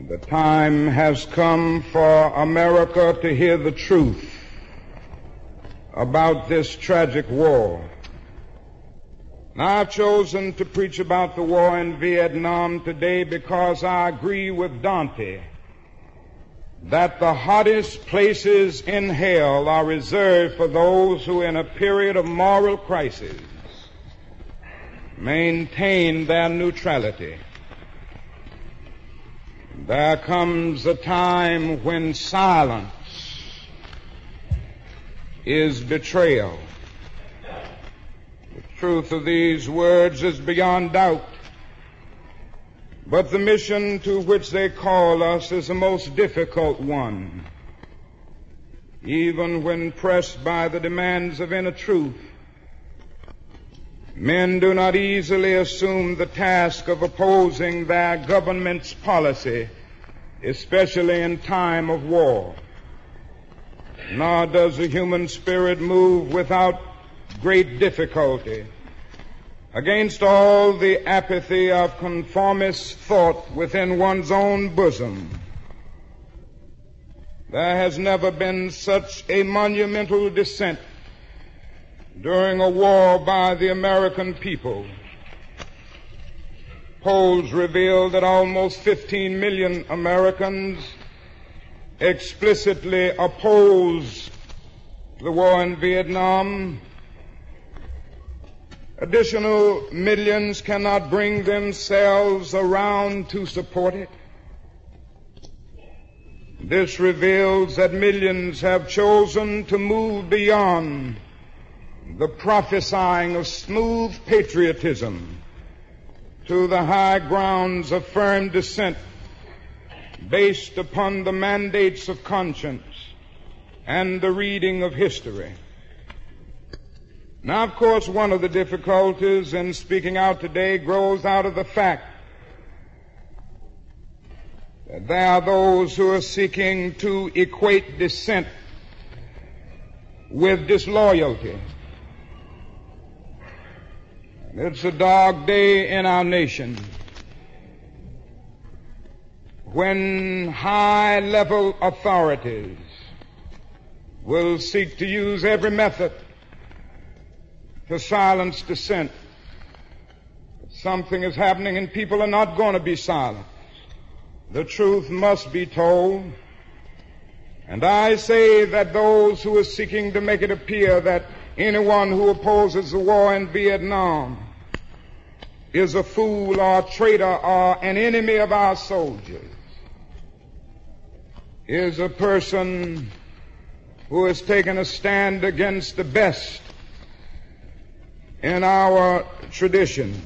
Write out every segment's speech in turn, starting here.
The time has come for America to hear the truth about this tragic war. Now, I've chosen to preach about the war in Vietnam today because I agree with Dante that the hottest places in hell are reserved for those who, in a period of moral crisis, maintain their neutrality. There comes a time when silence is betrayal. The truth of these words is beyond doubt, but the mission to which they call us is a most difficult one. Even when pressed by the demands of inner truth, men do not easily assume the task of opposing their government's policy, especially in time of war. Nor does the human spirit move without great difficulty against all the apathy of conformist thought within one's own bosom. There has never been such a monumental dissent during a war by the American people. Polls reveal that almost 15 million Americans explicitly oppose the war in Vietnam. Additional millions cannot bring themselves around to support it. This reveals that millions have chosen to move beyond the prophesying of smooth patriotism to the high grounds of firm dissent based upon the mandates of conscience and the reading of history. Now, of course, one of the difficulties in speaking out today grows out of the fact that there are those who are seeking to equate dissent with disloyalty. It's a dark day in our nation when high-level authorities will seek to use every method to silence dissent. Something is happening and people are not going to be silent. The truth must be told. And I say that those who are seeking to make it appear that anyone who opposes the war in Vietnam is a fool or a traitor or an enemy of our soldiers is a person who has taken a stand against the best in our tradition.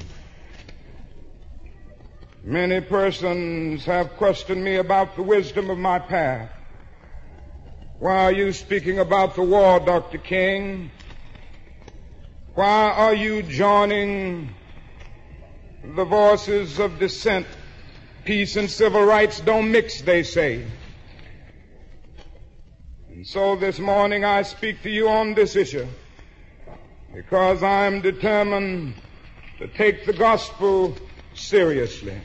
Many persons have questioned me about the wisdom of my path. Why are you speaking about the war, Dr. King? Why are you joining the voices of dissent? Peace and civil rights don't mix, they say. And so this morning I speak to you on this issue because I am determined to take the gospel seriously.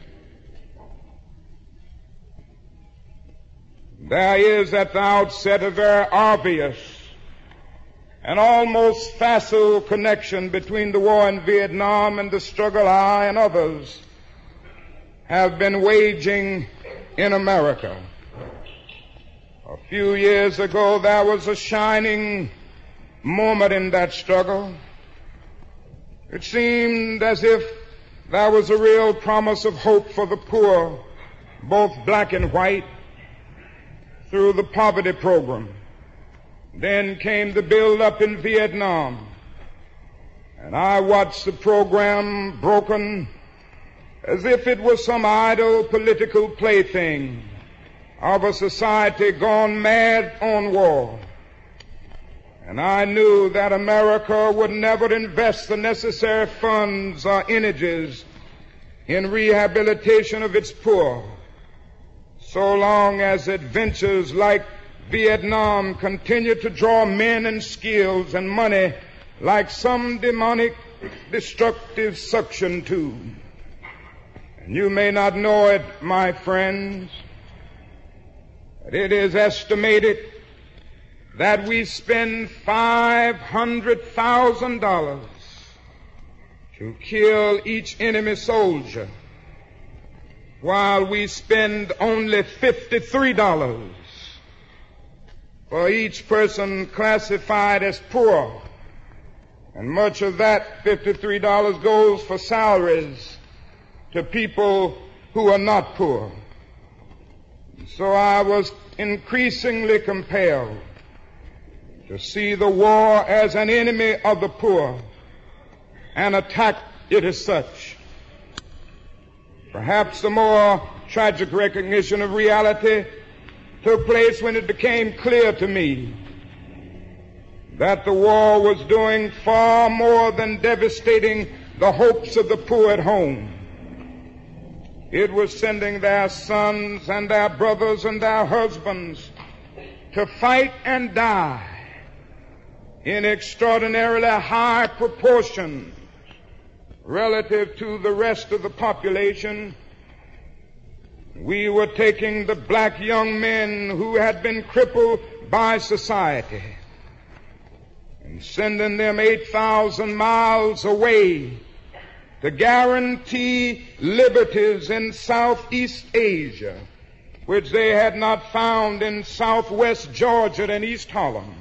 There is at the outset a very obvious and almost facile connection between the war in Vietnam and the struggle I and others have been waging in America. A few years ago, there was a shining moment in that struggle. It seemed as if there was a real promise of hope for the poor, both black and white, through the poverty program. Then came the build-up in Vietnam, and I watched the program broken as if it was some idle political plaything of a society gone mad on war. And I knew that America would never invest the necessary funds or energies in rehabilitation of its poor so long as adventures like Vietnam continue to draw men and skills and money like some demonic destructive suction tube. And you may not know it, my friends, but it is estimated that we spend $500,000 to kill each enemy soldier, while we spend only $53 for each person classified as poor. And much of that $53 goes for salaries to people who are not poor. So I was increasingly compelled to see the war as an enemy of the poor and attack it as such. Perhaps the more tragic recognition of reality took place when it became clear to me that the war was doing far more than devastating the hopes of the poor at home. It was sending their sons and their brothers and their husbands to fight and die in extraordinarily high proportions relative to the rest of the population. We were taking the black young men who had been crippled by society and sending them 8,000 miles away to guarantee liberties in Southeast Asia, which they had not found in Southwest Georgia and East Holland.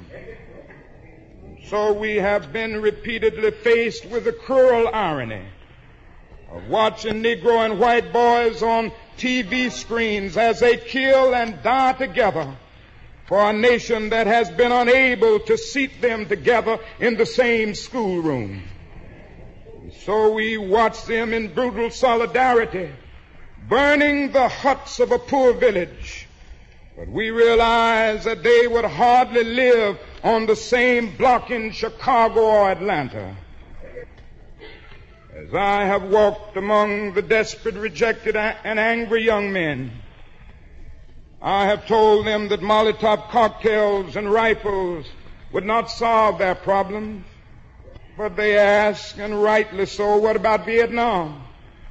So we have been repeatedly faced with the cruel irony of watching Negro and white boys on TV screens as they kill and die together for a nation that has been unable to seat them together in the same schoolroom. So we watch them in brutal solidarity, burning the huts of a poor village. But we realize that they would hardly live on the same block in Chicago or Atlanta. As I have walked among the desperate, rejected, and angry young men, I have told them that Molotov cocktails and rifles would not solve their problems. But they ask, and rightly so, what about Vietnam?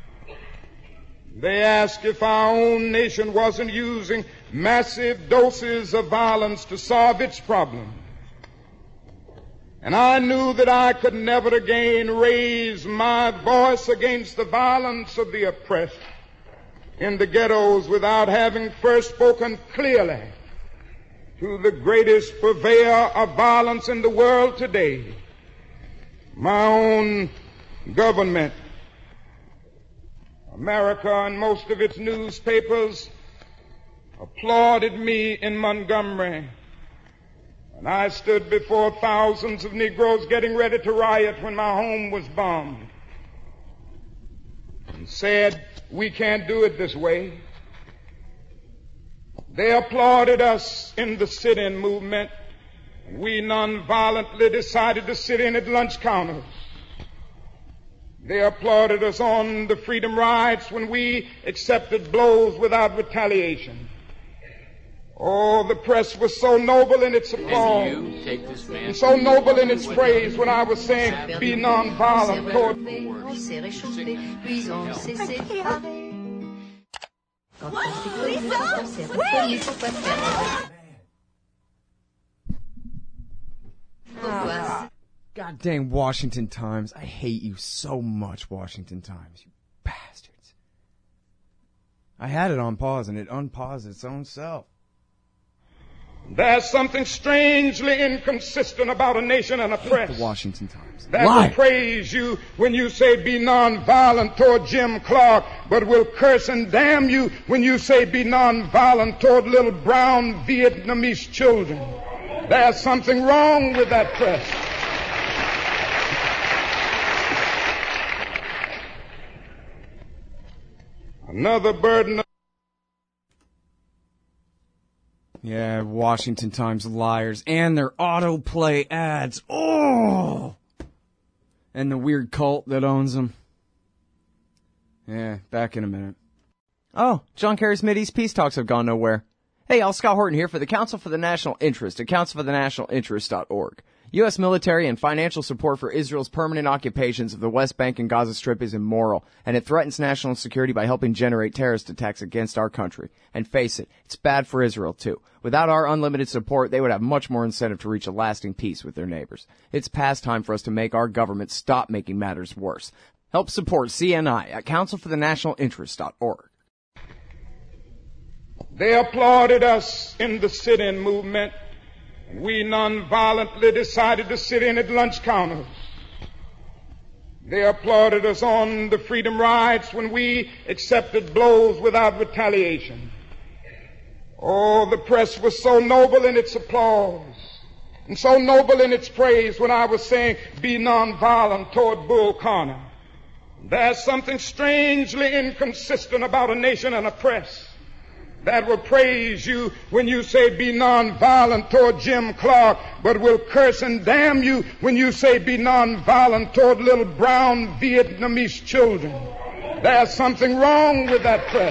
They ask if our own nation wasn't using massive doses of violence to solve its problems. And I knew that I could never again raise my voice against the violence of the oppressed in the ghettos without having first spoken clearly to the greatest purveyor of violence in the world today, my own government. America and most of its newspapers applauded me in Montgomery, and I stood before thousands of Negroes getting ready to riot when my home was bombed, and said, we can't do it this way. They applauded us in the sit-in movement, and we nonviolently decided to sit in at lunch counters. They applauded us on the freedom rides when we accepted blows without retaliation. Oh, the press was so noble in its applause, and so noble in its praise when I was saying, be nonviolent toward... God dang Washington Times. I hate you so much, Washington Times. You bastards. I had it on pause and it unpaused its own self. There's something strangely inconsistent about a nation and a press the Washington Times that will praise you when you say be nonviolent toward Jim Clark, but will curse and damn you when you say be nonviolent toward little brown Vietnamese children. There's something wrong with that press. Another burden. Yeah, Washington Times liars and their autoplay ads. Oh! And the weird cult that owns them. Yeah, back in a minute. Oh, John Kerry's Mideast peace talks have gone nowhere. Hey, Scott Horton here for the Council for the National Interest at councilforthenationalinterest.org. U.S. military and financial support for Israel's permanent occupations of the West Bank and Gaza Strip is immoral, and it threatens national security by helping generate terrorist attacks against our country. And face it, it's bad for Israel, too. Without our unlimited support, they would have much more incentive to reach a lasting peace with their neighbors. It's past time for us to make our government stop making matters worse. Help support CNI at councilforthenationalinterest.org. They applauded us in the sit-in movement. We nonviolently decided to sit in at lunch counters. They applauded us on the freedom rides when we accepted blows without retaliation. Oh, the press was so noble in its applause and so noble in its praise when I was saying, be nonviolent toward Bull Connor. There's something strangely inconsistent about a nation and a press that will praise you when you say be nonviolent toward Jim Clark, but will curse and damn you when you say be nonviolent toward little brown Vietnamese children. There's something wrong with that press.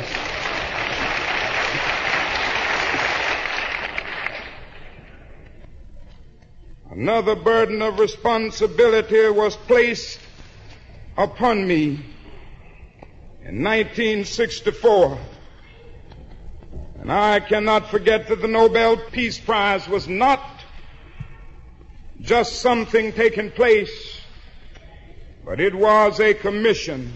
Another burden of responsibility was placed upon me in 1964. And I cannot forget that the Nobel Peace Prize was not just something taking place, but it was a commission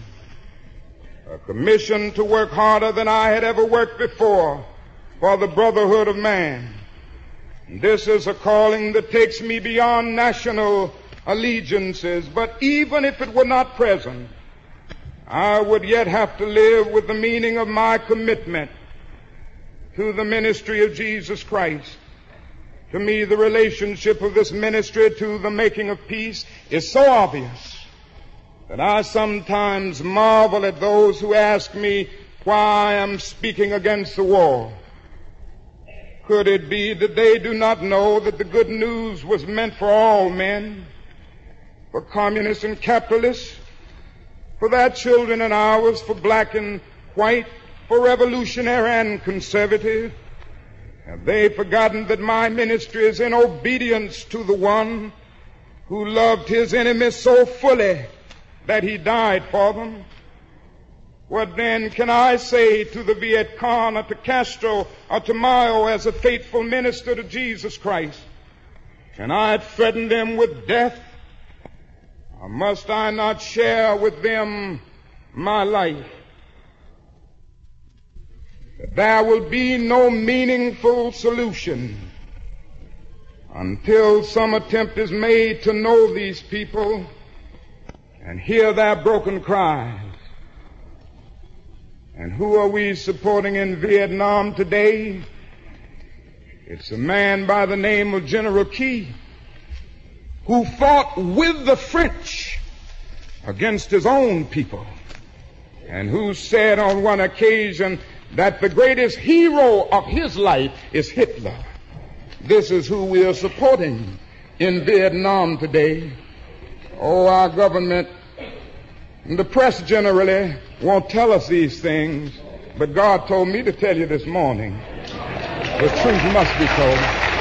to work harder than I had ever worked before for the brotherhood of man. This is a calling that takes me beyond national allegiances, but even if it were not present, I would yet have to live with the meaning of my commitment to the ministry of Jesus Christ. To me, the relationship of this ministry to the making of peace is so obvious that I sometimes marvel at those who ask me why I'm speaking against the war. Could it be that they do not know that the good news was meant for all men, for communists and capitalists, for their children and ours, for black and white, for revolutionary and conservative? Have they forgotten that my ministry is in obedience to the one who loved his enemies so fully that he died for them? What then can I say to the Viet Cong or to Castro or to Mao as a faithful minister to Jesus Christ? Can I threaten them with death? Or must I not share with them my life? There will be no meaningful solution until some attempt is made to know these people and hear their broken cries. And who are we supporting in Vietnam today? It's a man by the name of General Key, who fought with the French against his own people, and who said on one occasion that the greatest hero of his life is Hitler. This is who we are supporting in Vietnam today. Oh, our government and the press generally won't tell us these things, but God told me to tell you this morning. The truth must be told.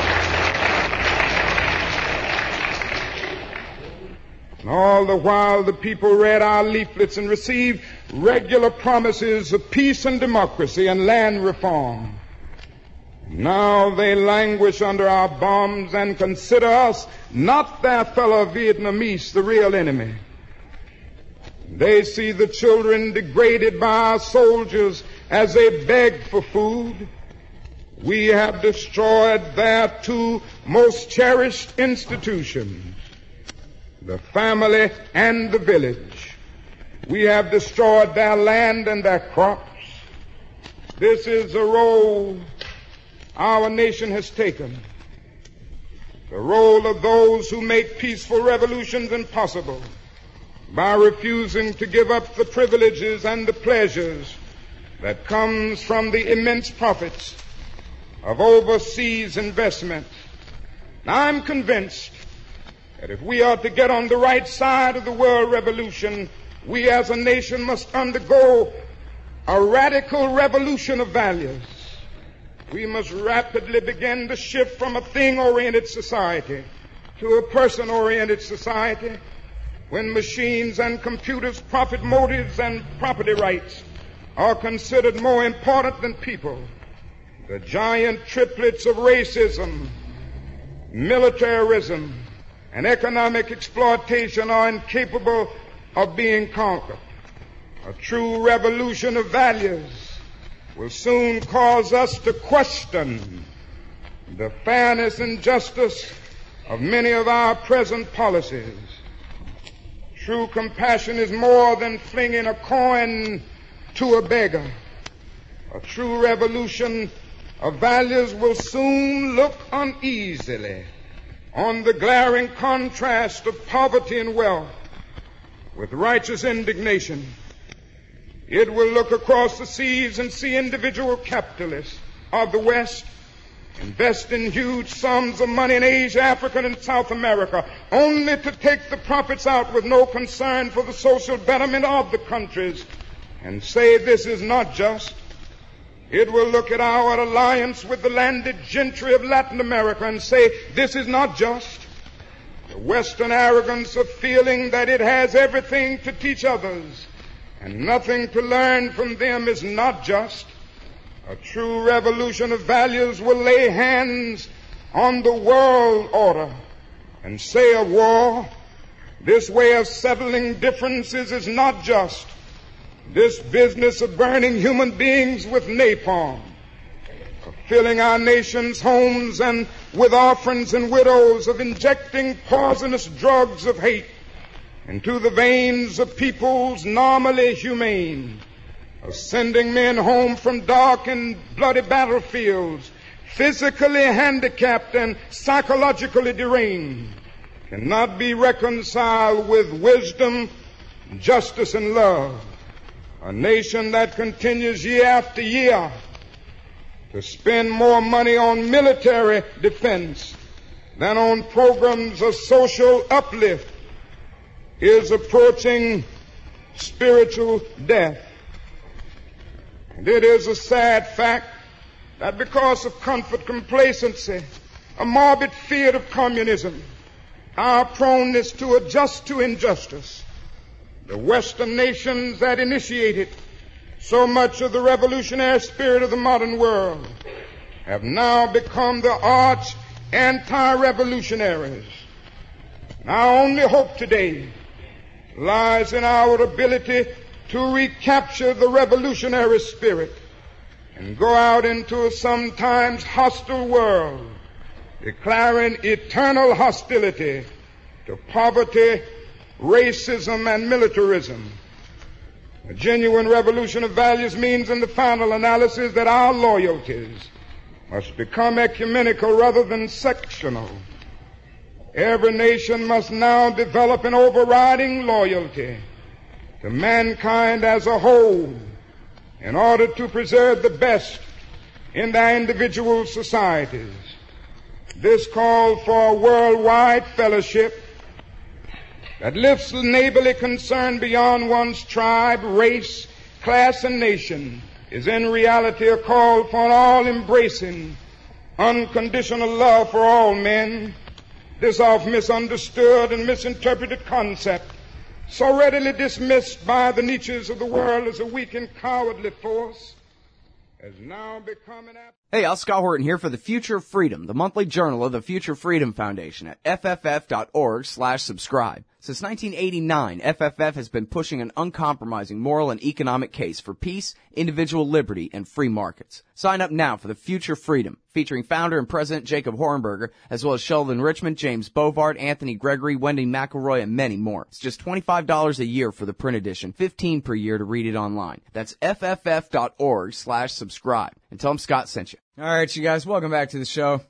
And all the while the people read our leaflets and received regular promises of peace and democracy and land reform. Now they languish under our bombs and consider us, not their fellow Vietnamese, the real enemy. They see the children degraded by our soldiers as they beg for food. We have destroyed their two most cherished institutions, the family and the village. We have destroyed their land and their crops. This is the role our nation has taken, the role of those who make peaceful revolutions impossible by refusing to give up the privileges and the pleasures that comes from the immense profits of overseas investment. Now, I'm convinced that if we are to get on the right side of the world revolution, we as a nation must undergo a radical revolution of values. We must rapidly begin to shift from a thing-oriented society to a person-oriented society when machines and computers, profit motives, and property rights are considered more important than people. The giant triplets of racism, militarism, and economic exploitation are incapable of being conquered. A true revolution of values will soon cause us to question the fairness and justice of many of our present policies. True compassion is more than flinging a coin to a beggar. A true revolution of values will soon look uneasily on the glaring contrast of poverty and wealth with righteous indignation. It will look across the seas and see individual capitalists of the West investing huge sums of money in Asia, Africa, and South America, only to take the profits out with no concern for the social betterment of the countries, and say this is not just. It will look at our alliance with the landed gentry of Latin America and say this is not just. The Western arrogance of feeling that it has everything to teach others and nothing to learn from them is not just. A true revolution of values will lay hands on the world order and say of war, this way of settling differences is not just. This business of burning human beings with napalm, of filling our nation's homes and with orphans and widows, of injecting poisonous drugs of hate into the veins of peoples normally humane, of sending men home from dark and bloody battlefields, physically handicapped and psychologically deranged, cannot be reconciled with wisdom, justice, and love. A nation that continues year after year to spend more money on military defense than on programs of social uplift is approaching spiritual death. And it is a sad fact that because of comfort, complacency, a morbid fear of communism, our proneness to adjust to injustice, the Western nations that initiated so much of the revolutionary spirit of the modern world have now become the arch anti-revolutionaries. And our only hope today lies in our ability to recapture the revolutionary spirit and go out into a sometimes hostile world, declaring eternal hostility to poverty, racism, and militarism. A genuine revolution of values means in the final analysis that our loyalties must become ecumenical rather than sectional. Every nation must now develop an overriding loyalty to mankind as a whole in order to preserve the best in their individual societies. This call for a worldwide fellowship that lifts the neighborly concern beyond one's tribe, race, class, and nation is in reality a call for an all-embracing, unconditional love for all men. This oft misunderstood and misinterpreted concept, so readily dismissed by the Nietzsches of the world as a weak and cowardly force, has now become an... Hey, Al Scott Horton here for The Future of Freedom, the monthly journal of the Future Freedom Foundation at fff.org/subscribe. Since 1989, FFF has been pushing an uncompromising moral and economic case for peace, individual liberty, and free markets. Sign up now for The Future Freedom, featuring founder and president Jacob Hornberger, as well as Sheldon Richmond, James Bovard, Anthony Gregory, Wendy McElroy, and many more. It's just $25 a year for the print edition, $15 per year to read it online. That's fff.org/subscribe. And tell them Scott sent you. All right, you guys, welcome back to the show.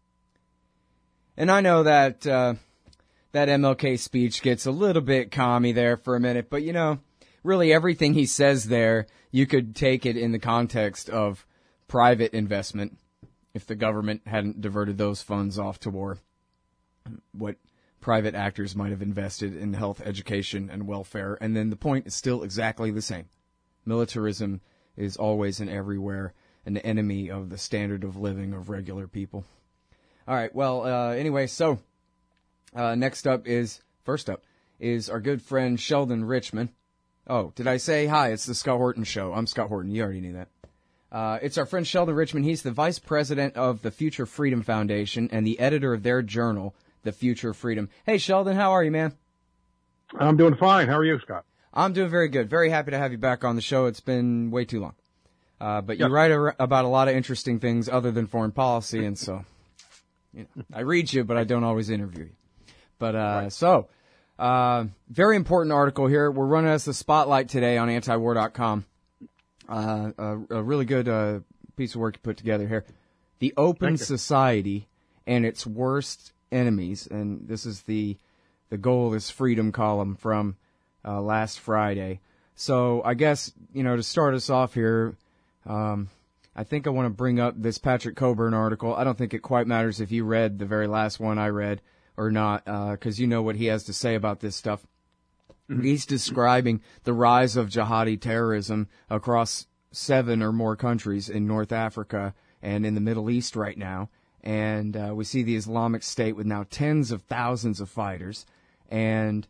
And I know that that MLK speech gets a little bit commie there for a minute, but you know, really everything he says there, you could take it in the context of private investment if the government hadn't diverted those funds off to war. What private actors might have invested in health, education, and welfare, and then the point is still exactly the same. Militarism is always and everywhere an enemy of the standard of living of regular people. All right, well, anyway, so First up is our good friend Sheldon Richman. Oh, did I say hi? It's the Scott Horton Show. I'm Scott Horton. You already knew that. It's our friend Sheldon Richman. He's the vice president of the Future Freedom Foundation and the editor of their journal, The Future of Freedom. Hey, Sheldon, how are you, man? I'm doing fine. How are you, Scott? I'm doing very good. Very happy to have you back on the show. It's been way too long. But you write about a lot of interesting things other than foreign policy, and so I read you, but I don't always interview you. But very important article here. We're running us the spotlight today on antiwar.com. A really good piece of work you put together here. The Open Society and its Worst Enemies, and this is the goal of this freedom column from last Friday. So I guess, to start us off here, I think I want to bring up this Patrick Coburn article. I don't think it quite matters if you read the very last one I read or not, because you know what he has to say about this stuff. Mm-hmm. He's describing the rise of jihadi terrorism across 7 or more countries in North Africa and in the Middle East right now. And we see the Islamic State with now tens of thousands of fighters. And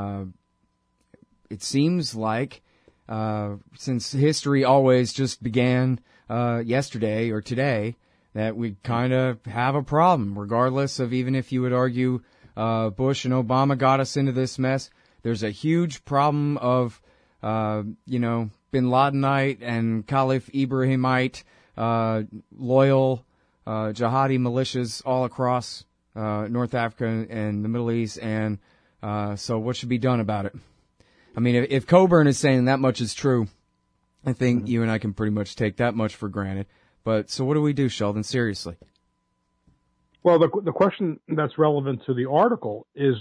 it seems like since history always just began yesterday or today, that we kind of have a problem, regardless of even if you would argue Bush and Obama got us into this mess. There's a huge problem of, Bin Ladenite and Caliph Ibrahimite loyal jihadi militias all across North Africa and the Middle East, and so what should be done about it? I mean, if Coburn is saying that much is true, I think you and I can pretty much take that much for granted. But so what do we do, Sheldon? Seriously. Well, the question that's relevant to the article is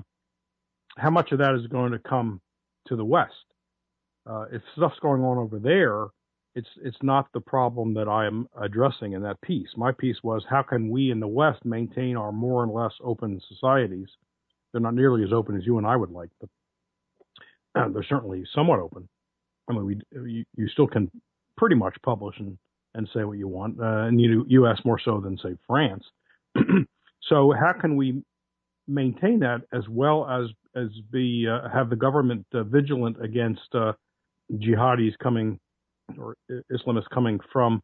how much of that is going to come to the West? If stuff's going on over there, it's not the problem that I am addressing in that piece. My piece was, how can we in the West maintain our more and less open societies? They're not nearly as open as you and I would like, but they're certainly somewhat open. I mean, you still can pretty much publish and say what you want, and U.S. more so than, say, France. So how can we maintain that as well as have the government vigilant against jihadis coming or Islamists coming from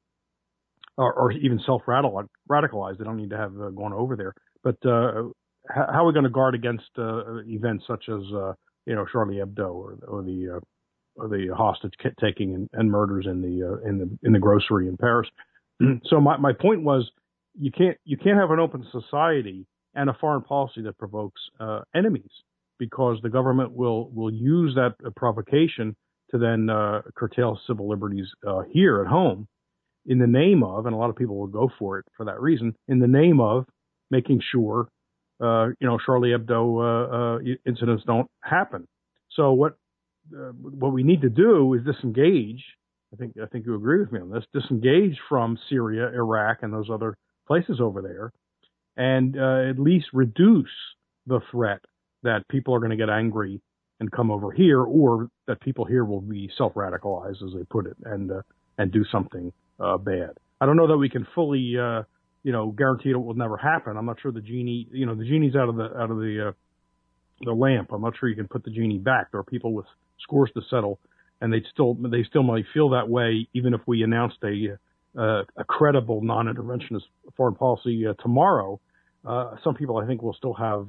or even self-radicalized? They don't need to have gone over there. But how are we going to guard against events such as Charlie Hebdo or the hostage taking and murders in the grocery in Paris? So my point was, you can't have an open society and a foreign policy that provokes enemies, because the government will use that provocation to then curtail civil liberties here at home in the name of, and a lot of people will go for it for that reason, in the name of making sure Charlie Hebdo incidents don't happen. So what we need to do is disengage. I think you agree with me on this. Disengage from Syria, Iraq, and those other places over there, and at least reduce the threat that people are going to get angry and come over here, or that people here will be self-radicalized, as they put it, and do something bad. I don't know that we can fully guarantee it will never happen. I'm not sure the genie's out of the lamp. I'm not sure you can put the genie back. There are people with scores to settle, and they still might feel that way, even if we announced a credible non-interventionist foreign policy tomorrow. Some people, I think, will still have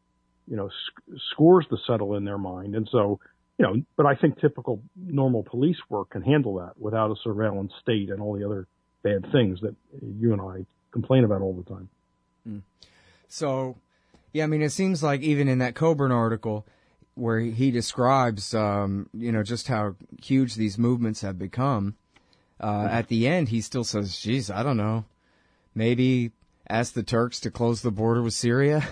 scores to settle in their mind, and so but I think typical normal police work can handle that without a surveillance state and all the other bad things that you and I complain about all the time. So, yeah, I mean, it seems like even in that Coburn article, where he describes, just how huge these movements have become, at the end, he still says, geez, I don't know, maybe ask the Turks to close the border with Syria.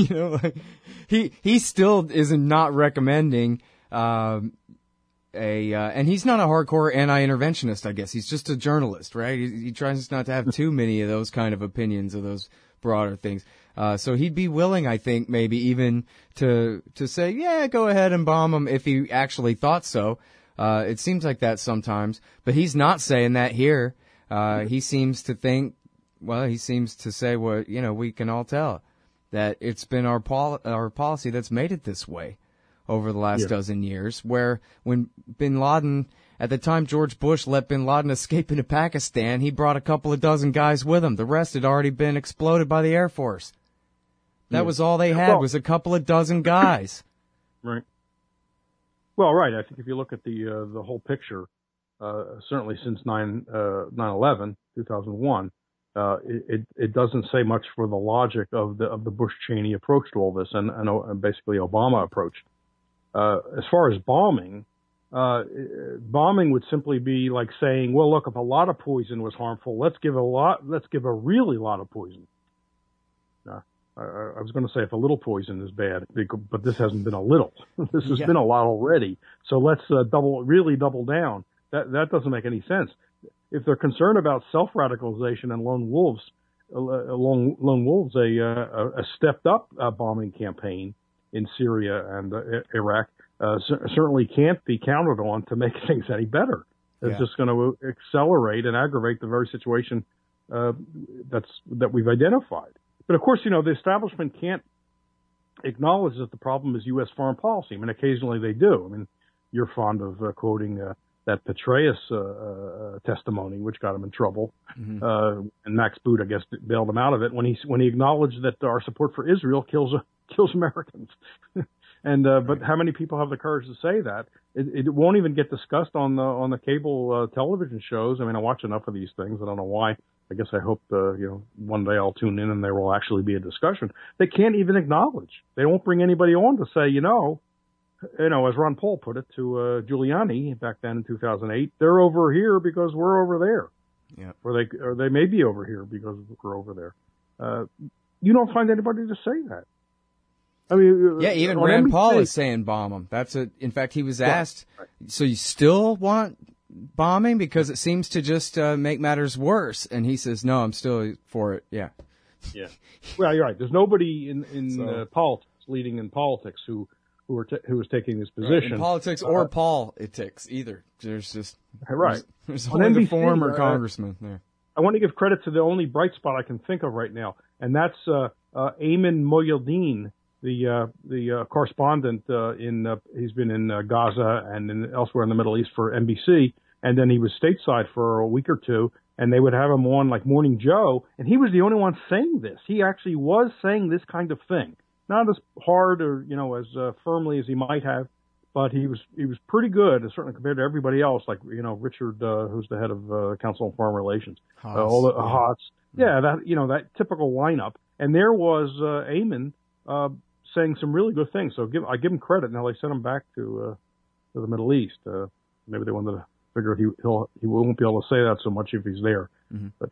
He still is not recommending, and he's not a hardcore anti-interventionist, I guess. He's just a journalist, right? He tries not to have too many of those kind of opinions of those broader things. So he'd be willing, I think, maybe even to say, yeah, go ahead and bomb them if he actually thought so. It seems like that sometimes, but he's not saying that here. He seems to say what, we can all tell, that it's been our policy that's made it this way over the last dozen years, where when bin Laden, at the time George Bush let bin Laden escape into Pakistan, he brought a couple of dozen guys with him. The rest had already been exploded by the Air Force. That was all they had, was a couple of dozen guys. Right. Well, right. I think if you look at the whole picture, certainly since 9/11, 2001, it doesn't say much for the logic of the Bush-Cheney approach to all this, and basically Obama approach. As far as bombing would simply be like saying, well, look, if a lot of poison was harmful, let's give a really lot of poison. I was going to say if a little poison is bad, but this hasn't been a little. This has been a lot already. So let's really double down. That doesn't make any sense. If they're concerned about self-radicalization and lone wolves, a stepped-up bombing campaign in Syria and Iraq certainly can't be counted on to make things any better. It's just going to accelerate and aggravate the very situation that we've identified. But of course, the establishment can't acknowledge that the problem is U.S. foreign policy. I mean, occasionally they do. I mean, you're fond of quoting that Petraeus testimony, which got him in trouble, and Max Boot, I guess, bailed him out of it when he acknowledged that our support for Israel kills Americans. And but how many people have the courage to say that? It won't even get discussed on the cable television shows. I mean, I watch enough of these things. I don't know why. I guess I hope one day I'll tune in and there will actually be a discussion. They can't even acknowledge. They won't bring anybody on to say, as Ron Paul put it to Giuliani back then in 2008, they're over here because we're over there. Yeah. Or they may be over here because we're over there. You don't find anybody to say that. I mean, even Rand Paul is saying bomb them. In fact, he was asked, so you still want bombing because it seems to just make matters worse? And he says, no, I'm still for it. Yeah. Yeah. Well, you're right. There's nobody in politics, leading in politics, who is taking this position. Right. In politics or politics, either. There's just there's on only NBC, the former congressman there. I want to give credit to the only bright spot I can think of right now, and that's Ayman Mohyeldin, the correspondent he's been in Gaza and elsewhere in the Middle East for NBC, and then he was stateside for a week or two, and they would have him on like Morning Joe, and he was the only one saying this. He actually was saying this kind of thing, not as hard or as firmly as he might have, but he was pretty good, certainly compared to everybody else, like Richard, who's the head of Council on Foreign Relations, all the Hotz, that typical lineup, and there was Ayman saying some really good things. So I give him credit. Now they sent him back to the Middle East. Maybe they wanted to figure he won't be able to say that so much if he's there. Mm-hmm. But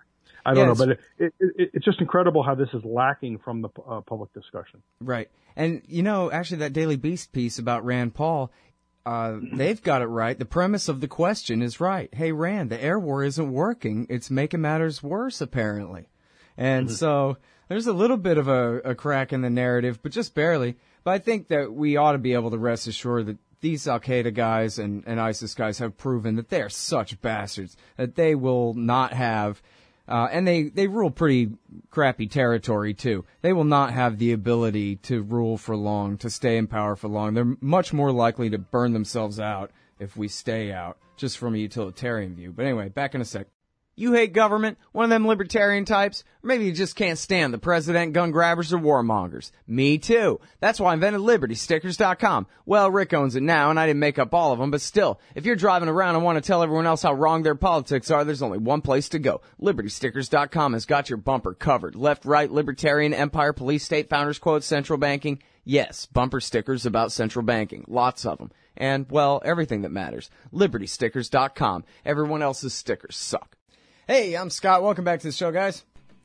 I don't know. But it's just incredible how this is lacking from the public discussion. Right. And actually, that Daily Beast piece about Rand Paul, they've got it right. The premise of the question is right. Hey, Rand, the air war isn't working. It's making matters worse, apparently. And so there's a little bit of a crack in the narrative, but just barely. But I think that we ought to be able to rest assured that these Al-Qaeda guys and ISIS guys have proven that they are such bastards that they will not have, and they rule pretty crappy territory too. They will not have the ability to rule for long, to stay in power for long. They're much more likely to burn themselves out if we stay out, just from a utilitarian view. But anyway, back in a sec. You hate government? One of them libertarian types? Or maybe you just can't stand the president, gun grabbers, or warmongers. Me too. That's why I invented LibertyStickers.com. Well, Rick owns it now, and I didn't make up all of them, but still, if you're driving around and want to tell everyone else how wrong their politics are, there's only one place to go. LibertyStickers.com has got your bumper covered. Left, right, libertarian, empire, police, state, founders quotes, central banking. Yes, bumper stickers about central banking. Lots of them. And, well, everything that matters. LibertyStickers.com. Everyone else's stickers suck. Hey, I'm Scott. Welcome back to the show, guys.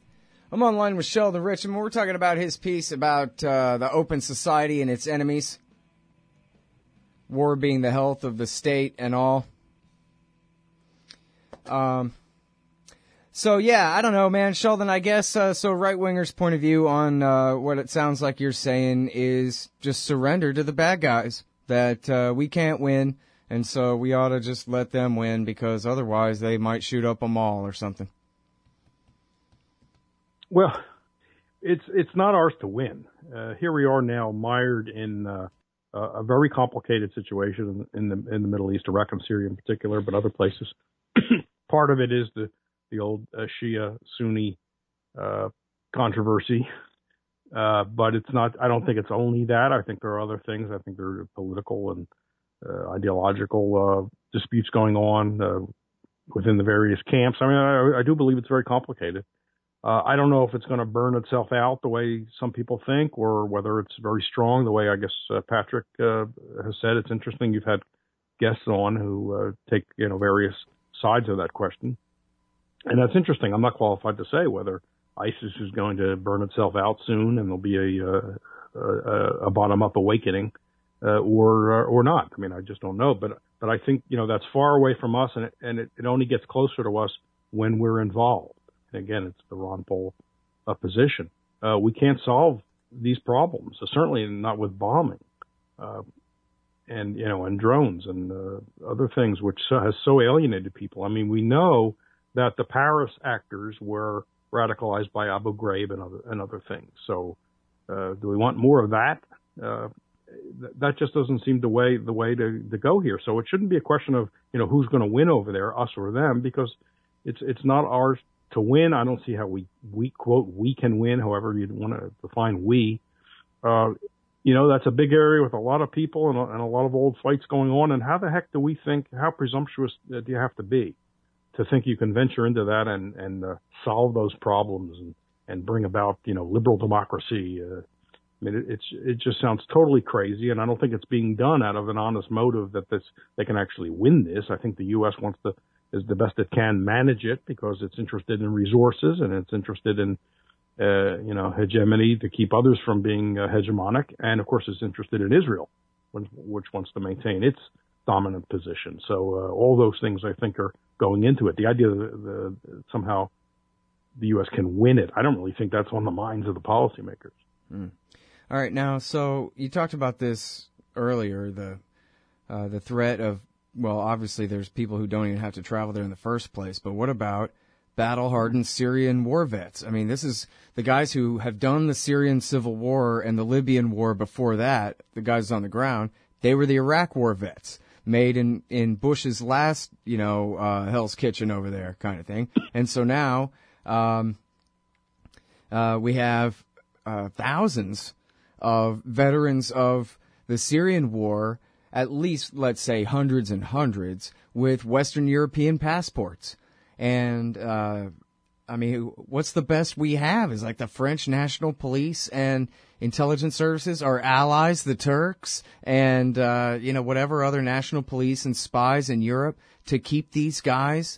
I'm online with Sheldon Richman. We're talking about his piece about the open society and its enemies. War being the health of the state and all. So, yeah, I don't know, man. Sheldon, I guess, so right-wingers' point of view on what it sounds like you're saying is just surrender to the bad guys. That we can't win. And so we ought to just let them win because otherwise they might shoot up a mall or something. Well, It's not ours to win. Here we are now mired in a very complicated situation in the Middle East, Iraq and Syria in particular, but other places. Part of it is the old Shia Sunni controversy, but it's not. I don't think it's only that. I think there are other things. I think there are political and ideological disputes going on within the various camps. I mean, I do believe it's very complicated. I don't know if it's going to burn itself out the way some people think, or whether it's very strong the way I guess Patrick has said. It's interesting. You've had guests on who take various sides of that question, and that's interesting. I'm not qualified to say whether ISIS is going to burn itself out soon and there'll be a bottom-up awakening or not. I mean, I just don't know. But I think that's far away from us, and it only gets closer to us when we're involved. And again, it's the Ron Paul position. We can't solve these problems, certainly not with bombing, and drones and other things, which has so alienated people. I mean, we know that the Paris actors were radicalized by Abu Ghraib and other things. So, do we want more of that? That just doesn't seem the way to go here. So it shouldn't be a question of who's going to win over there, us or them, because it's not ours to win. I don't see how we quote we can win, however you want to define we. That's a big area with a lot of people and a lot of old fights going on. And how the heck do we think? How presumptuous do you have to be to think you can venture into that and solve those problems and bring about liberal democracy? I mean, it just sounds totally crazy, and I don't think it's being done out of an honest motive that they can actually win this. I think the U.S. is the best it can manage it because it's interested in resources and it's interested in hegemony to keep others from being hegemonic, and of course it's interested in Israel, which wants to maintain its dominant position. So all those things I think are going into it. The idea that somehow the U.S. can win it, I don't really think that's on the minds of the policymakers. Mm. All right, now, so you talked about this earlier, the threat of, well, obviously there's people who don't even have to travel there in the first place, but what about battle-hardened Syrian war vets? I mean, this is the guys who have done the Syrian civil war and the Libyan war before that, the guys on the ground, they were the Iraq war vets, made in Bush's last, Hell's Kitchen over there kind of thing. And so now we have thousands of veterans of the Syrian war, at least, let's say, hundreds and hundreds, with Western European passports. And, I mean, what's the best we have is like the French National Police and intelligence services, our allies, the Turks, and, whatever other national police and spies in Europe to keep these guys,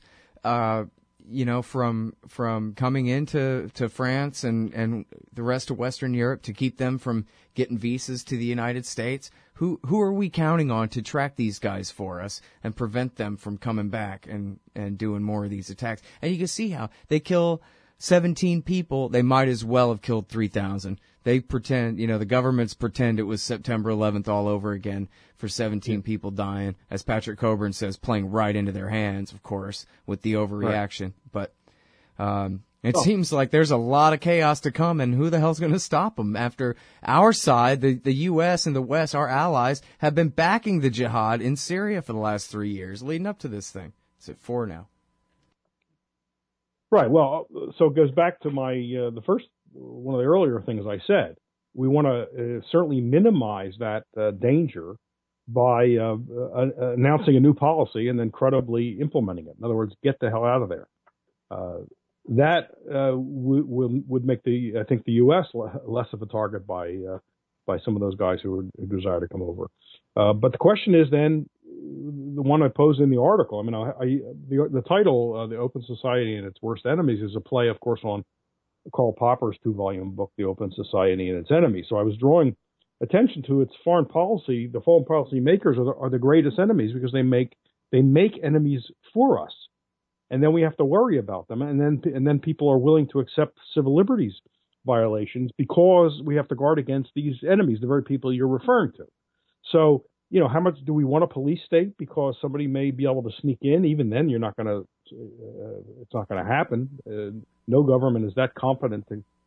from coming into France and the rest of Western Europe, to keep them from getting visas to the United States. Who are we counting on to track these guys for us and prevent them from coming back and doing more of these attacks? And you can see how they kill 17 people. They might as well have killed 3,000. They pretend, the governments pretend it was September 11th all over again for 17 people dying, as Patrick Coburn says, playing right into their hands, of course, with the overreaction. Right. But it seems like there's a lot of chaos to come, and who the hell's going to stop them after our side, the U.S. and the West, our allies, have been backing the jihad in Syria for the last 3 years, leading up to this thing. It's at 4 now. Right. Well, so it goes back to my the first one of the earlier things I said. We want to certainly minimize that danger by announcing a new policy and then credibly implementing it. In other words, get the hell out of there. That would make I think the U.S. less of a target by some of those guys who desire to come over. But the question is then, the one I posed in the article. I mean, the title, "The Open Society and Its Worst Enemies," is a play, of course, on Karl Popper's 2-volume book, The Open Society and Its Enemies. So I was drawing attention to its foreign policy. The foreign policy makers are the greatest enemies because they make enemies for us, and then we have to worry about them, and then people are willing to accept civil liberties violations because we have to guard against these enemies, the very people you're referring to. So, how much do we want a police state because somebody may be able to sneak in? Even then, it's not going to happen. No government is that competent to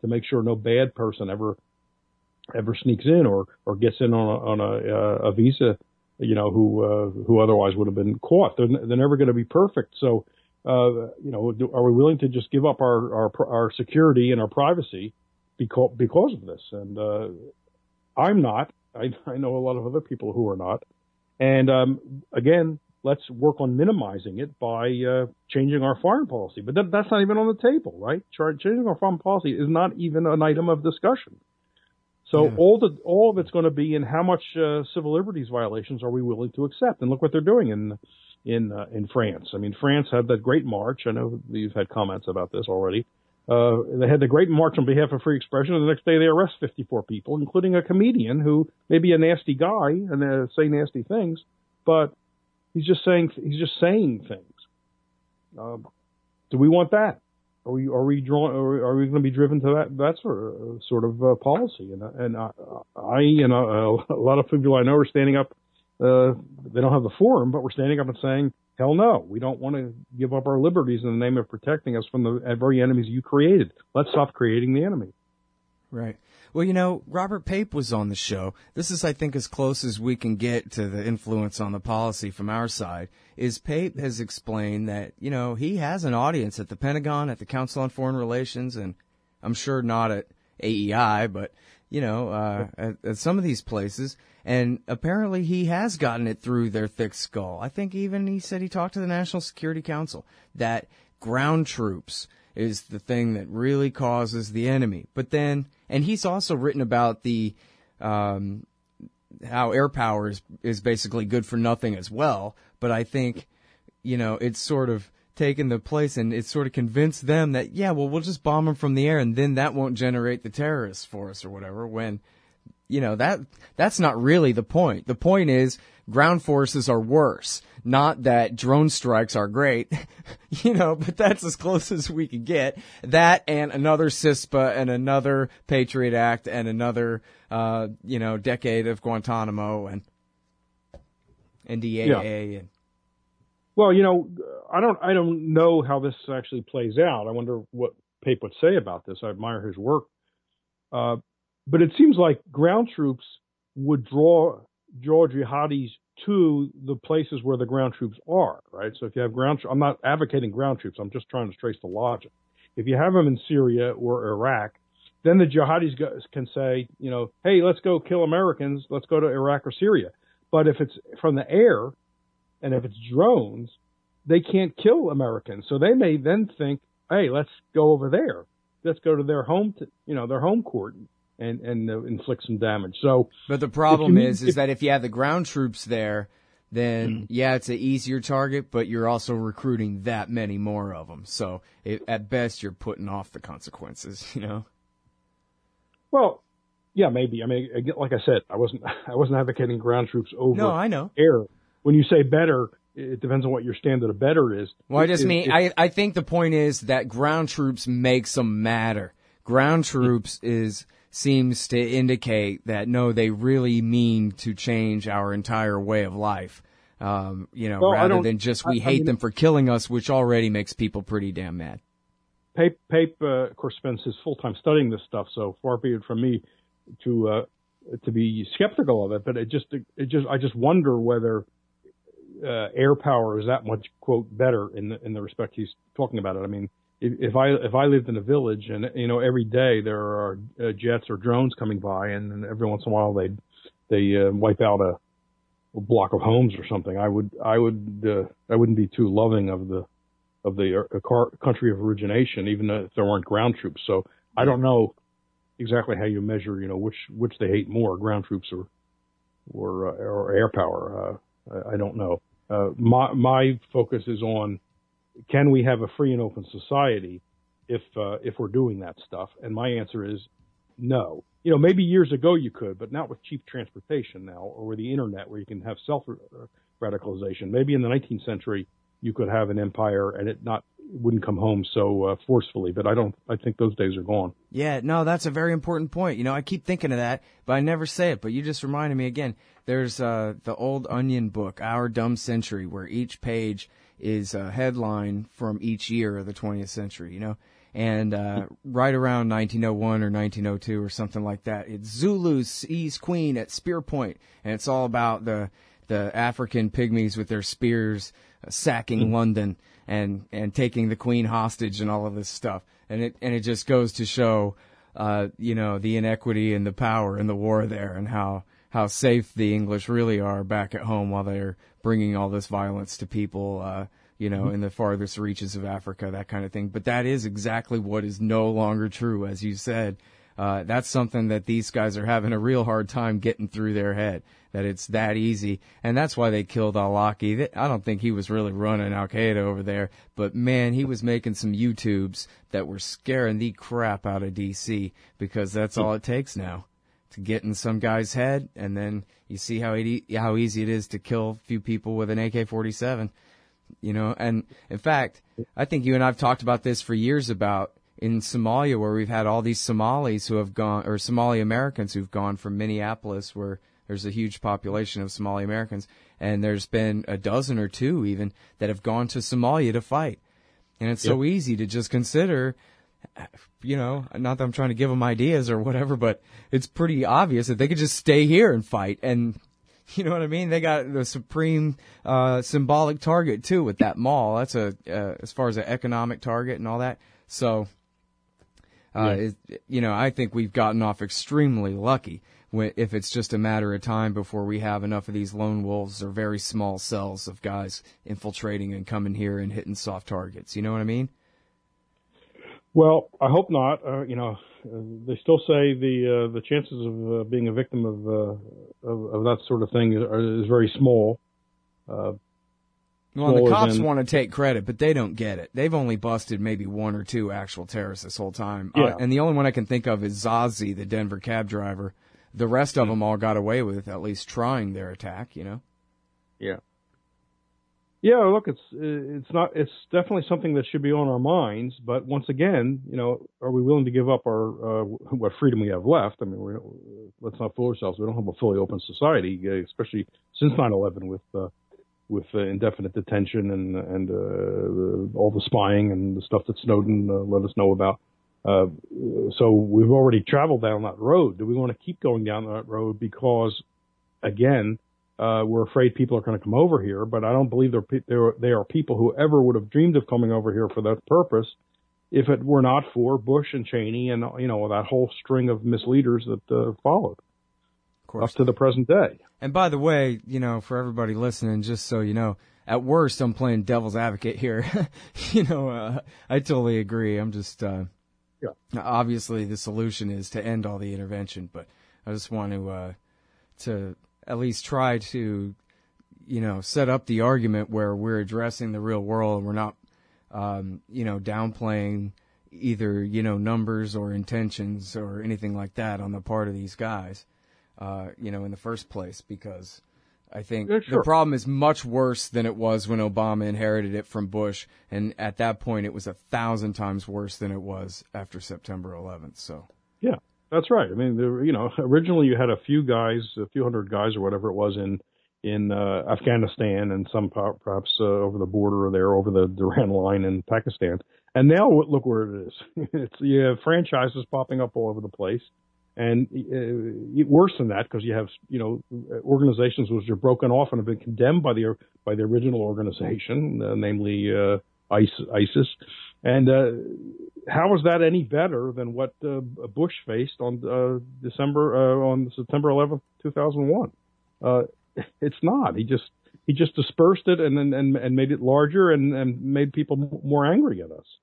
to make sure no bad person ever sneaks in or gets in on a visa, who otherwise would have been caught. They're never going to be perfect. So, are we willing to just give up our security and our privacy because of this? And I'm not. I know a lot of other people who are not. And again, let's work on minimizing it by changing our foreign policy. But that's not even on the table, right? Changing our foreign policy is not even an item of discussion. So all of it's going to be in how much civil liberties violations are we willing to accept? And look what they're doing in France. I mean, France had that great march. I know you've had comments about this already. They had the great march on behalf of free expression, and the next day they arrest 54 people, including a comedian who may be a nasty guy and say nasty things, but he's just saying things. Do we want that? Are we going to be driven to that sort of policy? And I and a lot of people I know are standing up. They don't have the forum, but we're standing up and saying, hell no, we don't want to give up our liberties in the name of protecting us from the very enemies you created. Let's stop creating the enemy. Right. Well, Robert Pape was on the show. This is, I think, as close as we can get to the influence on the policy from our side, is Pape has explained that, he has an audience at the Pentagon, at the Council on Foreign Relations, and I'm sure not at AEI, but, at some of these places. And apparently he has gotten it through their thick skull. I think even he said he talked to the National Security Council that ground troops is the thing that really causes the enemy. But then, and he's also written about the how air power is basically good for nothing as well. But I think, it's sort of taken the place and it's sort of convinced them that, we'll just bomb them from the air and then that won't generate the terrorists for us or whatever, when, that's not really the point. The point is ground forces are worse. Not that drone strikes are great, but that's as close as we can get. That and another CISPA and another Patriot Act and another, decade of Guantanamo and NDAA. Yeah. And well, I don't know how this actually plays out. I wonder what Pape would say about this. I admire his work. But it seems like ground troops would draw jihadis to the places where the ground troops are, right? So if you have I'm not advocating ground troops. I'm just trying to trace the logic. If you have them in Syria or Iraq, then the jihadis can say, hey, let's go kill Americans. Let's go to Iraq or Syria. But if it's from the air and if it's drones, they can't kill Americans. So they may then think, hey, let's go over there. Let's go to their home court and inflict some damage. So, but the problem is that if you have the ground troops there, then it's an easier target, but you're also recruiting that many more of them. So at best, you're putting off the consequences. Well, yeah, maybe. I mean, like I said, I wasn't advocating ground troops over I know. air. When you say better, it depends on what your standard of better is. Well, I think the point is that ground troops make some matter. Ground troops seems to indicate that, no, they really mean to change our entire way of life, rather than just we hate them for killing us, which already makes people pretty damn mad. Pape, of course, spends his full time studying this stuff, so far be it from me to be skeptical of it. But I just wonder whether air power is that much, quote, better in the respect he's talking about it. I mean, if I lived in a village and every day there are jets or drones coming by and every once in a while they wipe out a block of homes or something, I wouldn't be too loving of the country of origination, even if there weren't ground troops. So I don't know exactly how you measure which they hate more, ground troops or air power. I don't know. My focus is on, can we have a free and open society if we're doing that stuff? And my answer is no. Maybe years ago you could, but not with cheap transportation now, or with the internet where you can have self-radicalization. Maybe in the 19th century you could have an empire and it wouldn't come home so forcefully, but I think those days are gone. Yeah, no, that's a very important point. I keep thinking of that, but I never say it, but you just reminded me again. There's the old Onion book, Our Dumb Century, where each page is a headline from each year of the 20th century, you know? And right around 1901 or 1902 or something like that, it's Zulu seize Queen at Spear Point, and it's all about the African pygmies with their spears sacking London and taking the Queen hostage and all of this stuff. And it just goes to show, the inequity and the power in the war there, and how safe the English really are back at home while they're bringing all this violence to people, in the farthest reaches of Africa, that kind of thing. But that is exactly what is no longer true, as you said. That's something that these guys are having a real hard time getting through their head, that it's that easy. And that's why they killed al-Awlaki. I don't think he was really running Al-Qaeda over there, but man, he was making some YouTubes that were scaring the crap out of D.C., because that's all it takes now to get in some guy's head, and then you see how easy it is to kill a few people with an AK-47. And in fact, I think you and I have talked about this for years about in Somalia, where we've had all these Somalis who have gone, or Somali Americans who've gone from Minneapolis, where there's a huge population of Somali Americans, and there's been a dozen or two even that have gone to Somalia to fight. And it's so easy to just consider, not that I'm trying to give them ideas or whatever, but it's pretty obvious that they could just stay here and fight. And you know what I mean? They got the supreme symbolic target too with that mall. That's as far as an economic target and all that. So, I think we've gotten off extremely lucky if it's just a matter of time before we have enough of these lone wolves or very small cells of guys infiltrating and coming here and hitting soft targets. You know what I mean? Well, I hope not. They still say the chances of being a victim of that sort of thing is very small. Well, the cops want to take credit, but they don't get it. They've only busted maybe one or two actual terrorists this whole time. Yeah. And the only one I can think of is Zazi, the Denver cab driver. The rest of them all got away with at least trying their attack, Yeah. Yeah, look, it's definitely something that should be on our minds. But once again, are we willing to give up our what freedom we have left? I mean, let's not fool ourselves. We don't have a fully open society, especially since 9/11 with indefinite detention and all the spying and the stuff that Snowden let us know about. So we've already traveled down that road. Do we want to keep going down that road? Because, again, we're afraid people are going to come over here, but I don't believe they are people who ever would have dreamed of coming over here for that purpose if it were not for Bush and Cheney and, that whole string of misleaders that followed up to the present day. And by the way, for everybody listening, just so you know, at worst, I'm playing devil's advocate here. I totally agree. I'm just, obviously the solution is to end all the intervention, but I just want to at least try to, set up the argument where we're addressing the real world and we're not, downplaying either, numbers or intentions or anything like that on the part of these guys, in the first place, because I think the problem is much worse than it was when Obama inherited it from Bush. And at that point, it was 1,000 times worse than it was after September 11th. So, yeah. That's right. I mean, originally you had a few hundred guys or whatever it was in Afghanistan and some perhaps over the border or there over the Duran line in Pakistan. And now look where it is. You have franchises popping up all over the place. And worse than that, because you have, organizations which are broken off and have been condemned by the original organization, namely ISIS. And how is that any better than what Bush faced on September 11th, 2001? It's not. He just dispersed it and made it larger and made people more angry at us.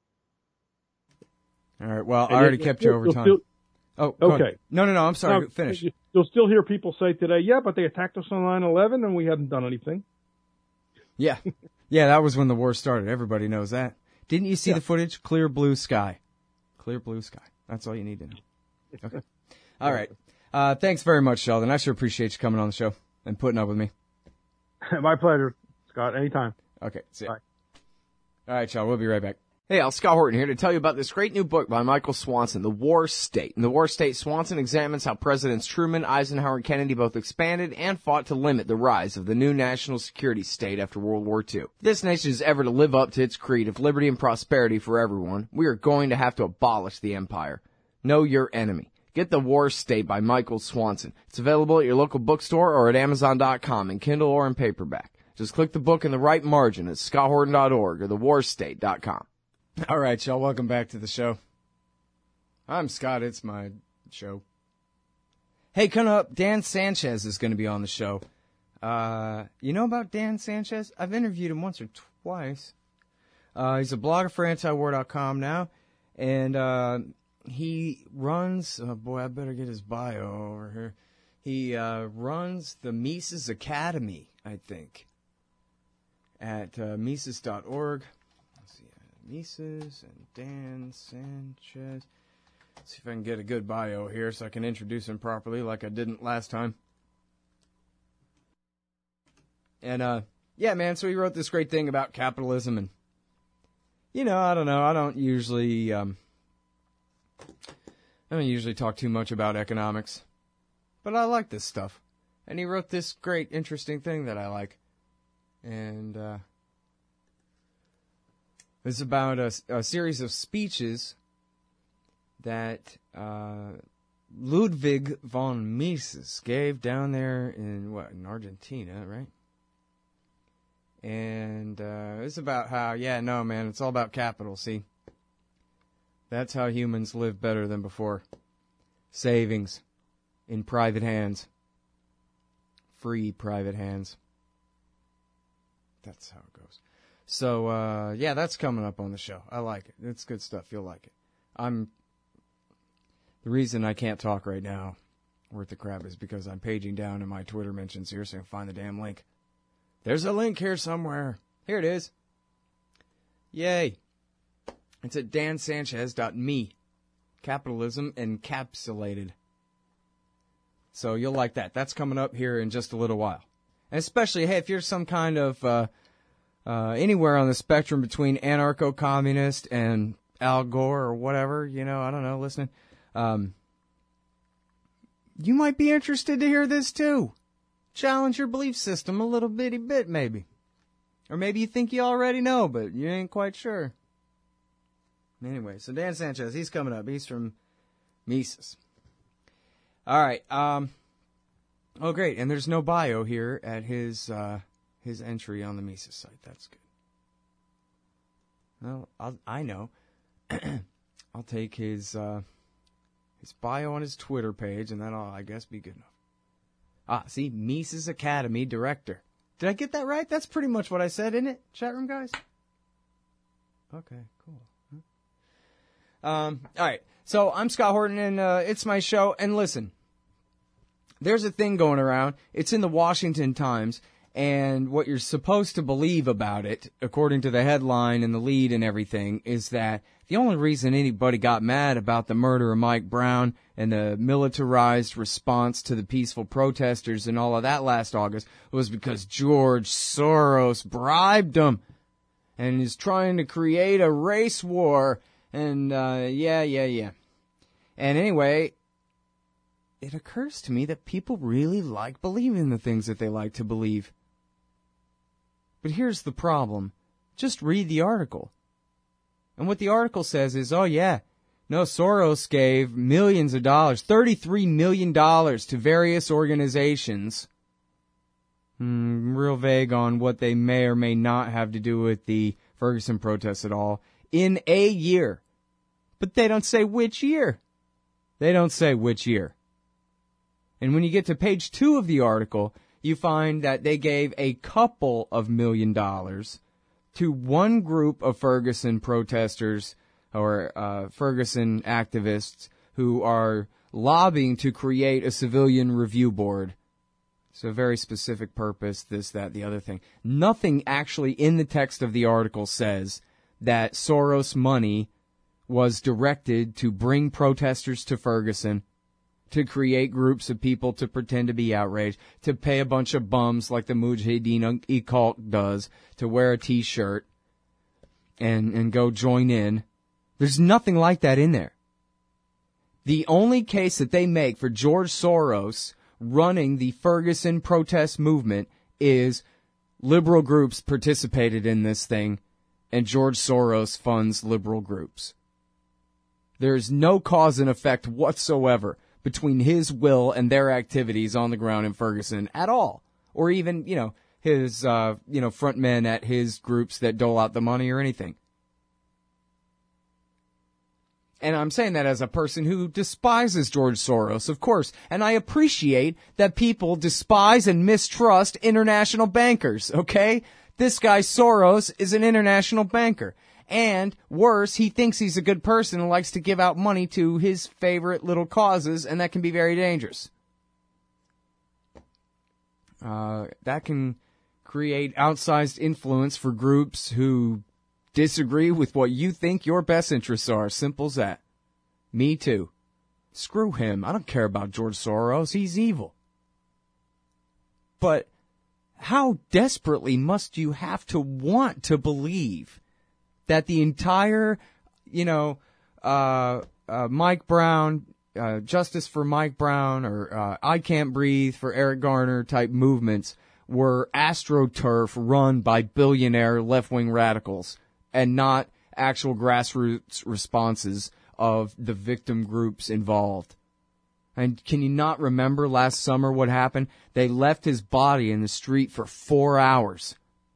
All right. Well, I already kept you over time. Oh, okay. No. I'm sorry. Finish. You'll still hear people say today, yeah, but they attacked us on 9/11 and we hadn't done anything. Yeah. Yeah, that was when the war started. Everybody knows that. Didn't you see the footage? Clear blue sky. Clear blue sky. That's all you need to know. Okay. All right. Thanks very much, Sheldon. I sure appreciate you coming on the show and putting up with me. My pleasure, Scott. Anytime. Okay. See ya. Bye. All right, y'all. We'll be right back. Hey, Al Scott Horton here to tell you about this great new book by Michael Swanson, The War State. In The War State, Swanson examines how Presidents Truman, Eisenhower, and Kennedy both expanded and fought to limit the rise of the new national security state after World War II. If this nation is ever to live up to its creed of liberty and prosperity for everyone, we are going to have to abolish the empire. Know your enemy. Get The War State by Michael Swanson. It's available at your local bookstore or at Amazon.com in Kindle or in paperback. Just click the book in the right margin at scotthorton.org or thewarstate.com. All right, y'all, welcome back to the show. I'm Scott, it's my show. Hey, coming up, Dan Sanchez is going to be on the show. You know about Dan Sanchez? I've interviewed him once or twice. He's a blogger for antiwar.com now, and he runs, oh boy, I better get his bio over here. He runs the Mises Academy, I think, at Mises.org. Mises and Dan Sanchez. Let's see if I can get a good bio here so I can introduce him properly like I didn't last time. And, yeah, man, so he wrote this great thing about capitalism and, you know, I don't know, I don't usually talk too much about economics, but I like this stuff. And he wrote this great, interesting thing that I like. And, it's about a series of speeches that Ludwig von Mises gave down there in Argentina, right? And it's about how, yeah, no, man, it's all about capital, see? That's how humans live better than before. Savings in private hands. Free private hands. That's how it goes. So, yeah, that's coming up on the show. I like it. It's good stuff. You'll like it. The reason I can't talk right now, worth the crap, is because I'm paging down in my Twitter mentions here so I can find the damn link. There's a link here somewhere. Here it is. Yay. It's at dansanchez.me. Capitalism Encapsulated. So you'll like that. That's coming up here in just a little while. And especially, hey, if you're some kind of anywhere on the spectrum between anarcho-communist and Al Gore or whatever, you know, I don't know, listening, you might be interested to hear this too. Challenge your belief system a little bitty bit, maybe. Or maybe you think you already know, but you ain't quite sure. Anyway, so Dan Sanchez, he's coming up. He's from Mises. All right. Oh, great. And there's no bio here at his entry on the Mises site. That's good. Well, I know. I'll take his bio on his Twitter page, and that'll, I guess, be good enough. See, Mises Academy Director. Did I get that right? That's pretty much what I said, isn't it, chat room guys? Okay, cool. All right. So I'm Scott Horton, and it's my show. And listen, there's a thing going around. It's in the Washington Times. And what you're supposed to believe about it, according to the headline and the lead and everything, is that the only reason anybody got mad about the murder of Mike Brown and the militarized response to the peaceful protesters and all of that last August was because George Soros bribed them and is trying to create a race war. And, yeah. And anyway, it occurs to me that people really like believing the things that they like to believe. But here's the problem. Just read the article. And what the article says is, oh yeah, no, Soros gave millions of dollars, $33 million to various organizations. Real vague on what they may or may not have to do with the Ferguson protests at all. In a year. But they don't say which year. They don't say which year. And when you get to page 2 of the article, you find that they gave a couple of $1 million to one group of Ferguson protesters or Ferguson activists who are lobbying to create a civilian review board. So a very specific purpose, this, that, the other thing. Nothing actually in the text of the article says that Soros money was directed to bring protesters to Ferguson, to create groups of people to pretend to be outraged, to pay a bunch of bums like the Mujahideen cult does, to wear a T-shirt, and go join in. There's nothing like that in there. The only case that they make for George Soros running the Ferguson protest movement is liberal groups participated in this thing, and George Soros funds liberal groups. There's no cause and effect whatsoever between his will and their activities on the ground in Ferguson at all. Or even, his, front men at his groups that dole out the money or anything. And I'm saying that as a person who despises George Soros, of course. And I appreciate that people despise and mistrust international bankers, okay? This guy Soros is an international banker. And worse, he thinks he's a good person and likes to give out money to his favorite little causes, and that can be very dangerous. That can create outsized influence for groups who disagree with what you think your best interests are. Simple as that. Me too. Screw him. I don't care about George Soros. He's evil. But how desperately must you have to want to believe that the entire, Mike Brown, Justice for Mike Brown, or I Can't Breathe for Eric Garner type movements were AstroTurf run by billionaire left-wing radicals and not actual grassroots responses of the victim groups involved? And can you not remember last summer what happened? They left his body in the street for 4 hours.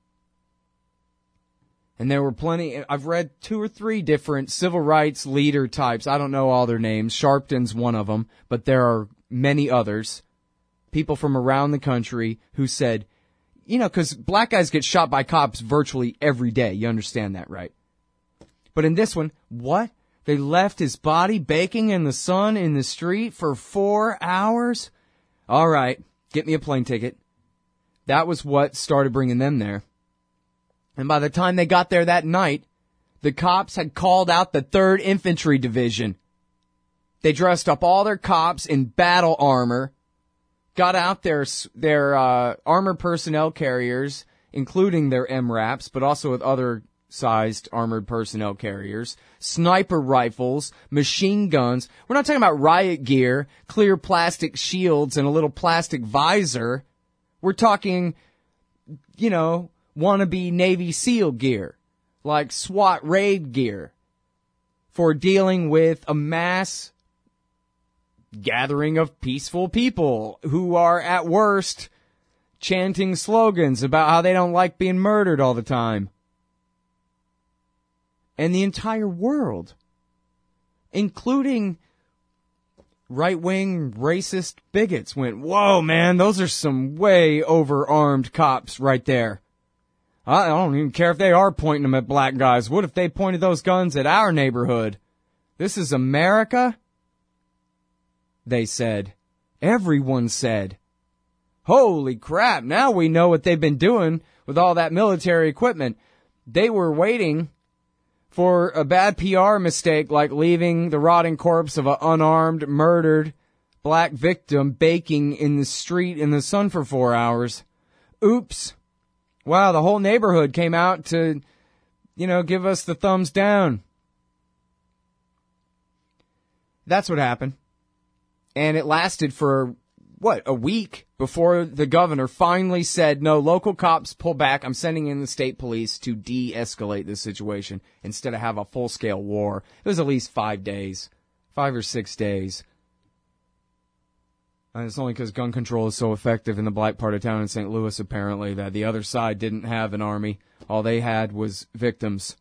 And there were plenty, I've read 2 or 3 different civil rights leader types. I don't know all their names. Sharpton's one of them, but there are many others. People from around the country who said, because black guys get shot by cops virtually every day. You understand that, right? But in this one, what? They left his body baking in the sun in the street for 4 hours? All right, get me a plane ticket. That was what started bringing them there. And by the time they got there that night, the cops had called out the 3rd Infantry Division. They dressed up all their cops in battle armor, got out their armored personnel carriers, including their MRAPs, but also with other sized armored personnel carriers, sniper rifles, machine guns. We're not talking about riot gear, clear plastic shields, and a little plastic visor. We're talking, wannabe Navy SEAL gear, like SWAT raid gear, for dealing with a mass gathering of peaceful people who are at worst chanting slogans about how they don't like being murdered all the time. And the entire world, including right-wing racist bigots, went, whoa, man, those are some way over-armed cops right there. I don't even care if they are pointing them at black guys. What if they pointed those guns at our neighborhood? This is America? They said. Everyone said. Holy crap, now we know what they've been doing with all that military equipment. They were waiting for a bad PR mistake like leaving the rotting corpse of an unarmed, murdered black victim baking in the street in the sun for 4 hours. Oops. Wow, the whole neighborhood came out to, give us the thumbs down. That's what happened. And it lasted for, a week before the governor finally said, no, local cops, pull back. I'm sending in the state police to de-escalate this situation instead of have a full-scale war. It was at least 5 days, 5 or 6 days. And it's only because gun control is so effective in the black part of town in St. Louis, apparently, that the other side didn't have an army. All they had was victims.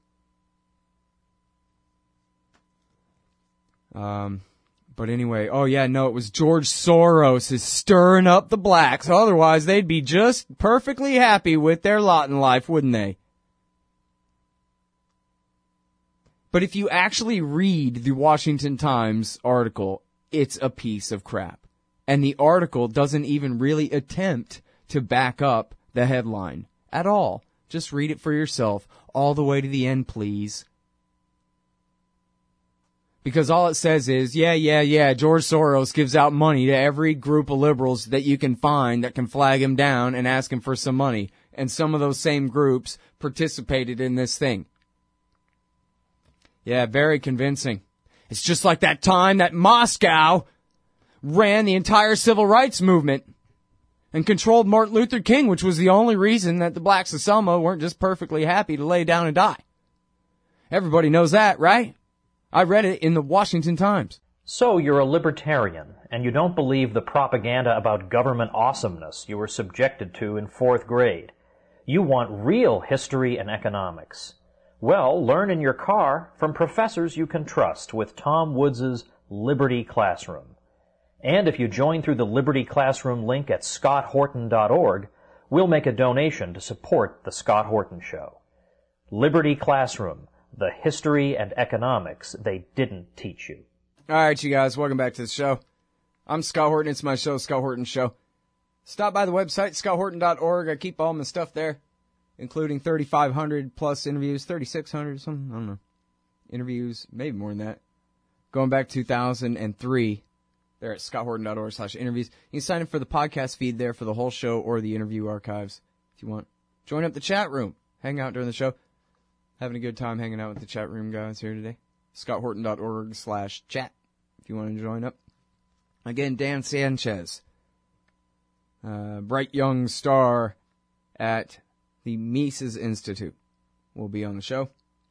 But anyway, it was George Soros is stirring up the blacks. Otherwise, they'd be just perfectly happy with their lot in life, wouldn't they? But if you actually read the Washington Times article, it's a piece of crap. And the article doesn't even really attempt to back up the headline at all. Just read it for yourself all the way to the end, please. Because all it says is, George Soros gives out money to every group of liberals that you can find that can flag him down and ask him for some money. And some of those same groups participated in this thing. Yeah, very convincing. It's just like that time that Moscow ran the entire civil rights movement and controlled Martin Luther King, which was the only reason that the blacks of Selma weren't just perfectly happy to lay down and die. Everybody knows that, right? I read it in the Washington Times. So you're a libertarian, and you don't believe the propaganda about government awesomeness you were subjected to in 4th grade. You want real history and economics. Well, learn in your car from professors you can trust with Tom Woods' Liberty Classroom. And if you join through the Liberty Classroom link at scotthorton.org, we'll make a donation to support The Scott Horton Show. Liberty Classroom, the history and economics they didn't teach you. All right, you guys, welcome back to the show. I'm Scott Horton. It's my show, Scott Horton Show. Stop by the website, scotthorton.org. I keep all my stuff there, including 3,500 plus interviews, 3,600, something, I don't know. Interviews, maybe more than that. Going back 2003, there at scotthorton.org/interviews. You can sign up for the podcast feed there for the whole show or the interview archives if you want. Join up the chat room. Hang out during the show. Having a good time hanging out with the chat room guys here today. scotthorton.org/chat if you want to join up. Again, Dan Sanchez, bright young star at the Mises Institute, will be on the show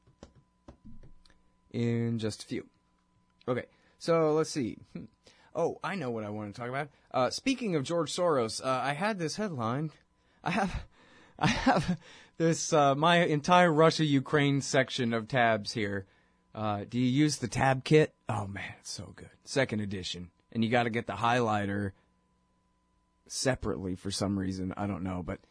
in just a few. Okay, so let's see. Oh, I know what I want to talk about. Speaking of George Soros, I had this headline. I have this, my entire Russia-Ukraine section of tabs here. Do you use the tab kit? Oh man, it's so good. 2nd edition. And you gotta get the highlighter separately for some reason. I don't know, but,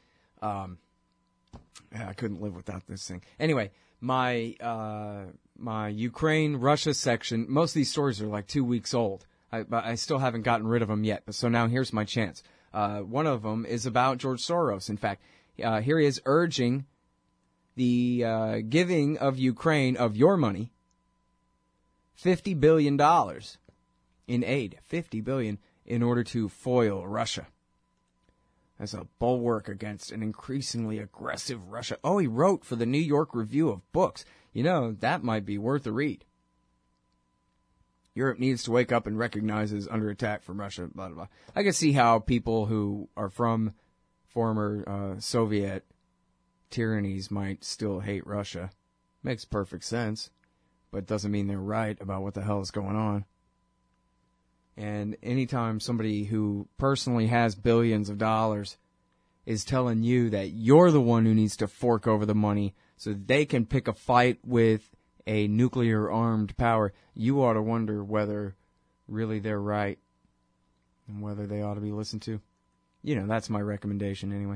I couldn't live without this thing. Anyway, my Ukraine-Russia section, most of these stories are like 2 weeks old. But I still haven't gotten rid of them yet. So now here's my chance. One of them is about George Soros. In fact, here he is urging the giving of Ukraine of your money, $50 billion in aid, $50 billion, in order to foil Russia as a bulwark against an increasingly aggressive Russia. Oh, he wrote for the New York Review of Books. You know, that might be worth a read. Europe needs to wake up and recognize it's under attack from Russia, blah, blah, blah. I can see how people who are from former Soviet tyrannies might still hate Russia. Makes perfect sense, but doesn't mean they're right about what the hell is going on. And anytime somebody who personally has billions of dollars is telling you that you're the one who needs to fork over the money so that they can pick a fight with a nuclear-armed power, you ought to wonder whether really they're right and whether they ought to be listened to. You know, that's my recommendation anyway.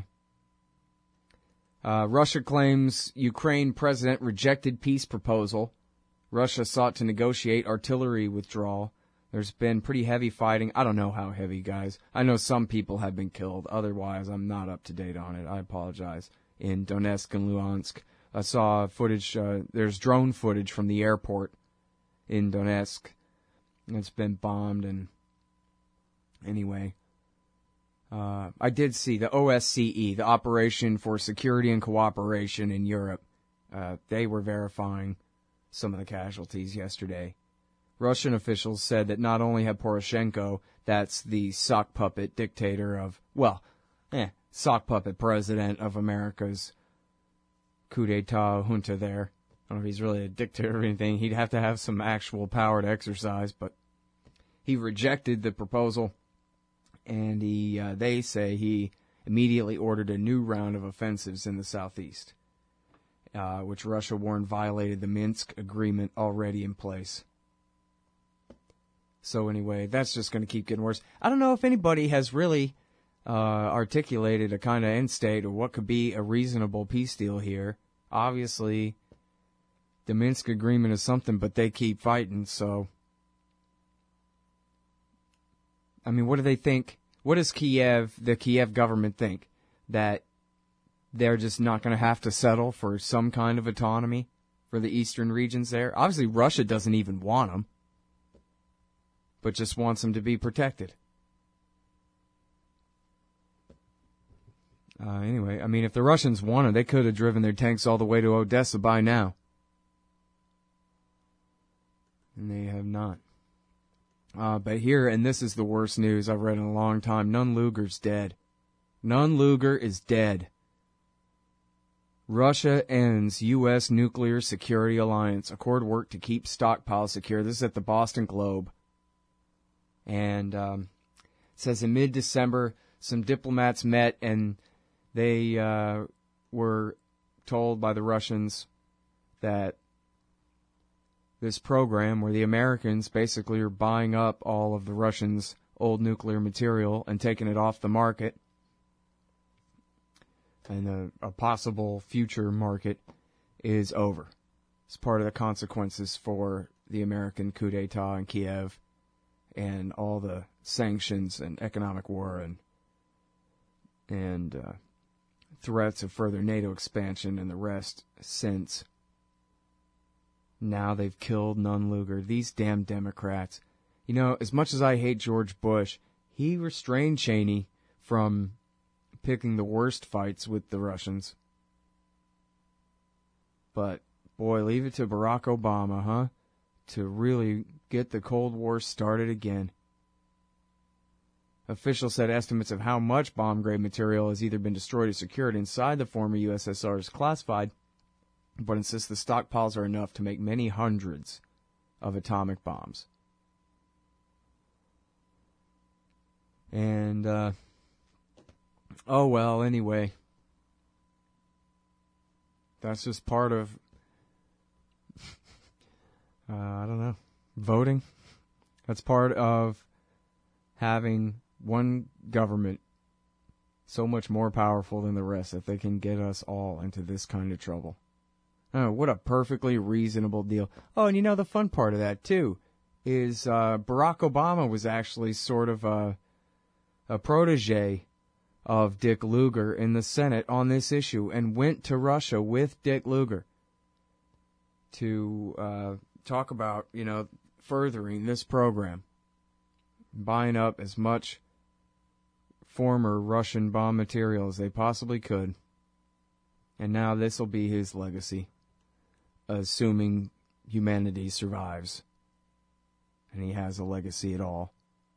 Russia claims Ukraine president rejected peace proposal. Russia sought to negotiate artillery withdrawal. There's been pretty heavy fighting. I don't know how heavy, guys. I know some people have been killed. Otherwise, I'm not up to date on it. I apologize. In Donetsk and Luhansk. I saw footage, there's drone footage from the airport in Donetsk. It's been bombed, and anyway. I did see the OSCE, the Operation for Security and Cooperation in Europe. They were verifying some of the casualties yesterday. Russian officials said that not only had Poroshenko, that's the sock puppet dictator of, sock puppet president of America's coup d'etat junta there. I don't know if he's really a dictator or anything. He'd have to have some actual power to exercise, but he rejected the proposal, and they say he immediately ordered a new round of offensives in the southeast, which Russia warned violated the Minsk agreement already in place. So anyway, that's just going to keep getting worse. I don't know if anybody has really articulated a kind of end state or what could be a reasonable peace deal here. Obviously, the Minsk agreement is something, but they keep fighting, so. I mean, what do they think? What does the Kiev government think? That they're just not going to have to settle for some kind of autonomy for the eastern regions there? Obviously, Russia doesn't even want them, but just wants them to be protected. Anyway, I mean, if the Russians wanted, they could have driven their tanks all the way to Odessa by now. And they have not. But here, and this is the worst news I've read in a long time, Nunn-Lugar's dead. Nunn-Lugar is dead. Russia ends U.S. nuclear security alliance. Accord work to keep stockpiles secure. This is at the Boston Globe. And it says in mid-December, some diplomats met and they were told by the Russians that this program where the Americans basically are buying up all of the Russians' old nuclear material and taking it off the market, and a possible future market is over. It's part of the consequences for the American coup d'etat in Kiev and all the sanctions and economic war and threats of further NATO expansion and the rest since. Now they've killed Nunn-Lugar. These damn Democrats. You know, as much as I hate George Bush, he restrained Cheney from picking the worst fights with the Russians. But, boy, leave it to Barack Obama, huh? To really get the Cold War started again. Officials said estimates of how much bomb-grade material has either been destroyed or secured inside the former USSR is classified, but insist the stockpiles are enough to make many hundreds of atomic bombs. And, oh well, anyway. That's just part of, I don't know, voting. That's part of having one government so much more powerful than the rest that they can get us all into this kind of trouble. Oh, what a perfectly reasonable deal. Oh, and you know the fun part of that, too, is Barack Obama was actually sort of a protege of Dick Lugar in the Senate on this issue and went to Russia with Dick Lugar to talk about, you know, furthering this program, buying up as much former Russian bomb material as they possibly could. And now this will be his legacy, assuming humanity survives. And he has a legacy at all.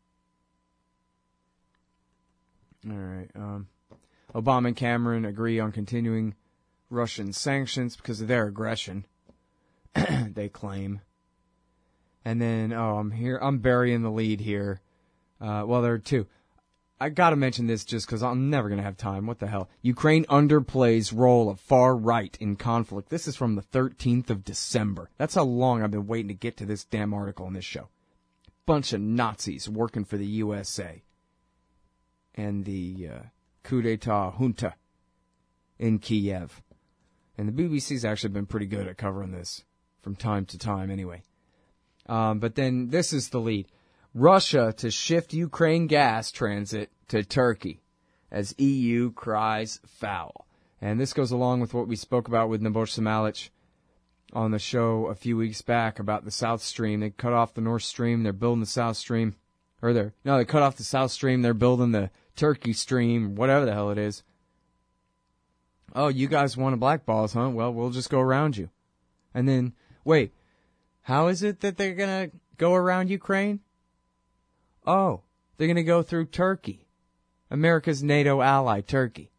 All right. Obama and Cameron agree on continuing Russian sanctions because of their aggression, they claim. And then, I'm burying the lead here. Well, there are two. I gotta mention this just because I'm never gonna have time. What the hell? Ukraine underplays role of far right in conflict. This is from the 13th of December. That's how long I've been waiting to get to this damn article in this show. Bunch of Nazis working for the USA and the coup d'etat junta in Kiev. And the BBC's actually been pretty good at covering this from time to time anyway. But then this is the lead. Russia to shift Ukraine gas transit to Turkey as EU cries foul. And this goes along with what we spoke about with Nebojsa Malic on the show a few weeks back about the South Stream. They cut off the North Stream, they're building the South Stream. They cut off the South Stream, they're building the Turkey Stream, whatever the hell it is. Oh, you guys want to blackball us, huh? Well, we'll just go around you. And then, wait, how is it that they're going to go around Ukraine? Oh, they're going to go through Turkey, America's NATO ally, Turkey.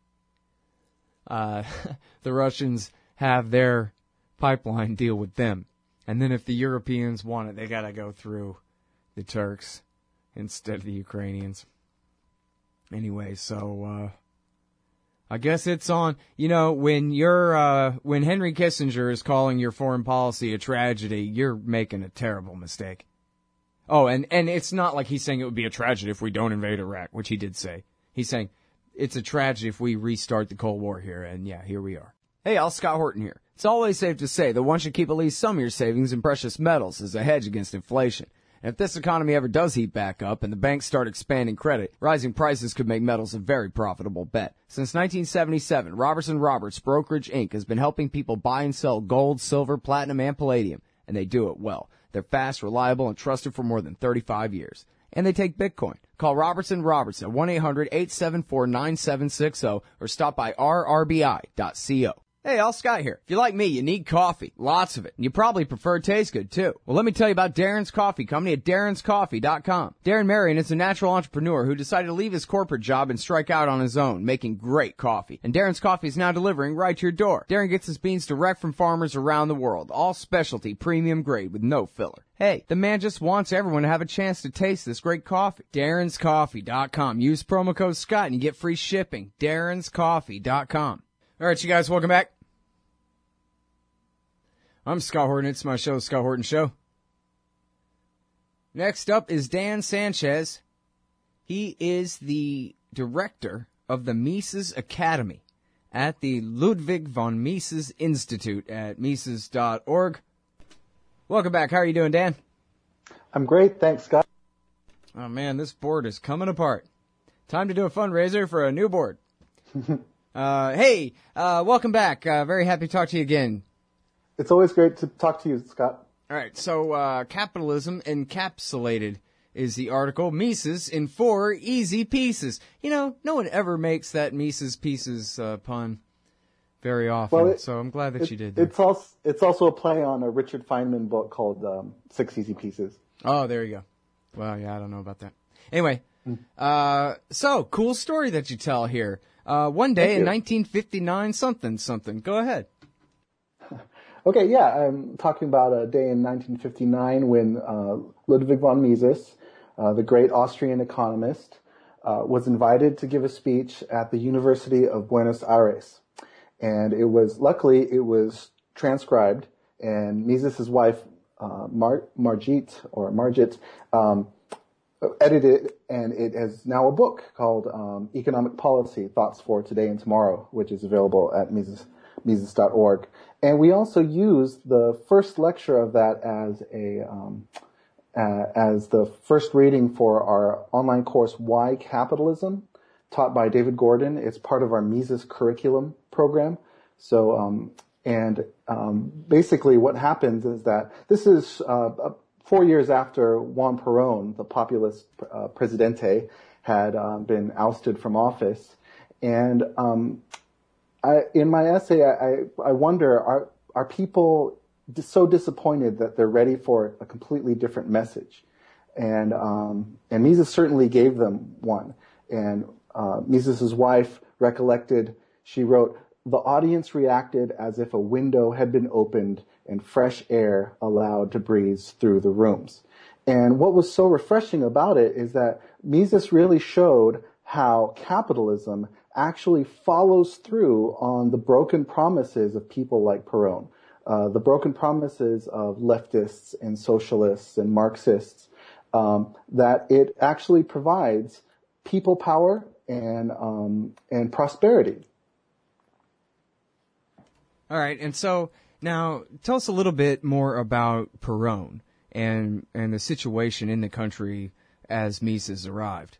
The Russians have their pipeline deal with them. And then if the Europeans want it, they got to go through the Turks instead of the Ukrainians. Anyway, so I guess it's on. You know, when Henry Kissinger is calling your foreign policy a tragedy, you're making a terrible mistake. Oh, and it's not like he's saying it would be a tragedy if we don't invade Iraq, which he did say. He's saying it's a tragedy if we restart the Cold War here, and yeah, here we are. Hey, Al, Scott Horton here. It's always safe to say that one should keep at least some of your savings in precious metals as a hedge against inflation. And if this economy ever does heat back up and the banks start expanding credit, rising prices could make metals a very profitable bet. Since 1977, Robertson Roberts Brokerage Inc. has been helping people buy and sell gold, silver, platinum, and palladium, and they do it well. They're fast, reliable, and trusted for more than 35 years. And they take Bitcoin. Call Robertson Roberts at 1-800-874-9760 or stop by rrbi.co. Hey, all Scott here. If you're like me, you need coffee. Lots of it. And you probably prefer it tastes good, too. Well, let me tell you about Darren's Coffee Company at darrenscoffee.com. Darren Marion is a natural entrepreneur who decided to leave his corporate job and strike out on his own, making great coffee. And Darren's Coffee is now delivering right to your door. Darren gets his beans direct from farmers around the world. All specialty, premium grade with no filler. Hey, the man just wants everyone to have a chance to taste this great coffee. darrenscoffee.com. Use promo code Scott and you get free shipping. darrenscoffee.com. All right, you guys, welcome back. I'm Scott Horton. It's my show, The Scott Horton Show. Next up is Dan Sanchez. He is the director of the Mises Academy at the Ludwig von Mises Institute at Mises.org. Welcome back. How are you doing, Dan? I'm great. Thanks, Scott. Oh, man, this board is coming apart. Time to do a fundraiser for a new board. Hey, welcome back. Very happy to talk to you again. It's always great to talk to you, Scott. All right, so Capitalism Encapsulated is the article. Mises in 4 easy pieces. You know, no one ever makes that Mises Pieces pun very often, so I'm glad that you did that. It's also a play on a Richard Feynman book called 6 Easy Pieces. Oh, there you go. Well, yeah, I don't know about that. Anyway, so cool story that you tell here. One day in 1959, something. Go ahead. Okay, yeah, I'm talking about a day in 1959 when Ludwig von Mises, the great Austrian economist, was invited to give a speech at the University of Buenos Aires. And luckily it was transcribed, and Mises' wife, Margit, edited it, and it is now a book called Economic Policy, Thoughts for Today and Tomorrow, which is available at Mises.org. And we also used the first lecture of that as the first reading for our online course, Why Capitalism, taught by David Gordon. It's part of our Mises curriculum program. So, basically what happens is that this is 4 years after Juan Perón, the populist presidente, had been ousted from office. And in my essay, I wonder, are people so disappointed that they're ready for a completely different message? And Mises certainly gave them one. And Mises' wife recollected, she wrote, "The audience reacted as if a window had been opened and fresh air allowed to breeze through the rooms." And what was so refreshing about it is that Mises really showed how capitalism actually follows through on the broken promises of people like Perón, the broken promises of leftists and socialists and Marxists, that it actually provides people power and prosperity. All right, and so now tell us a little bit more about Perón and the situation in the country as Mises arrived.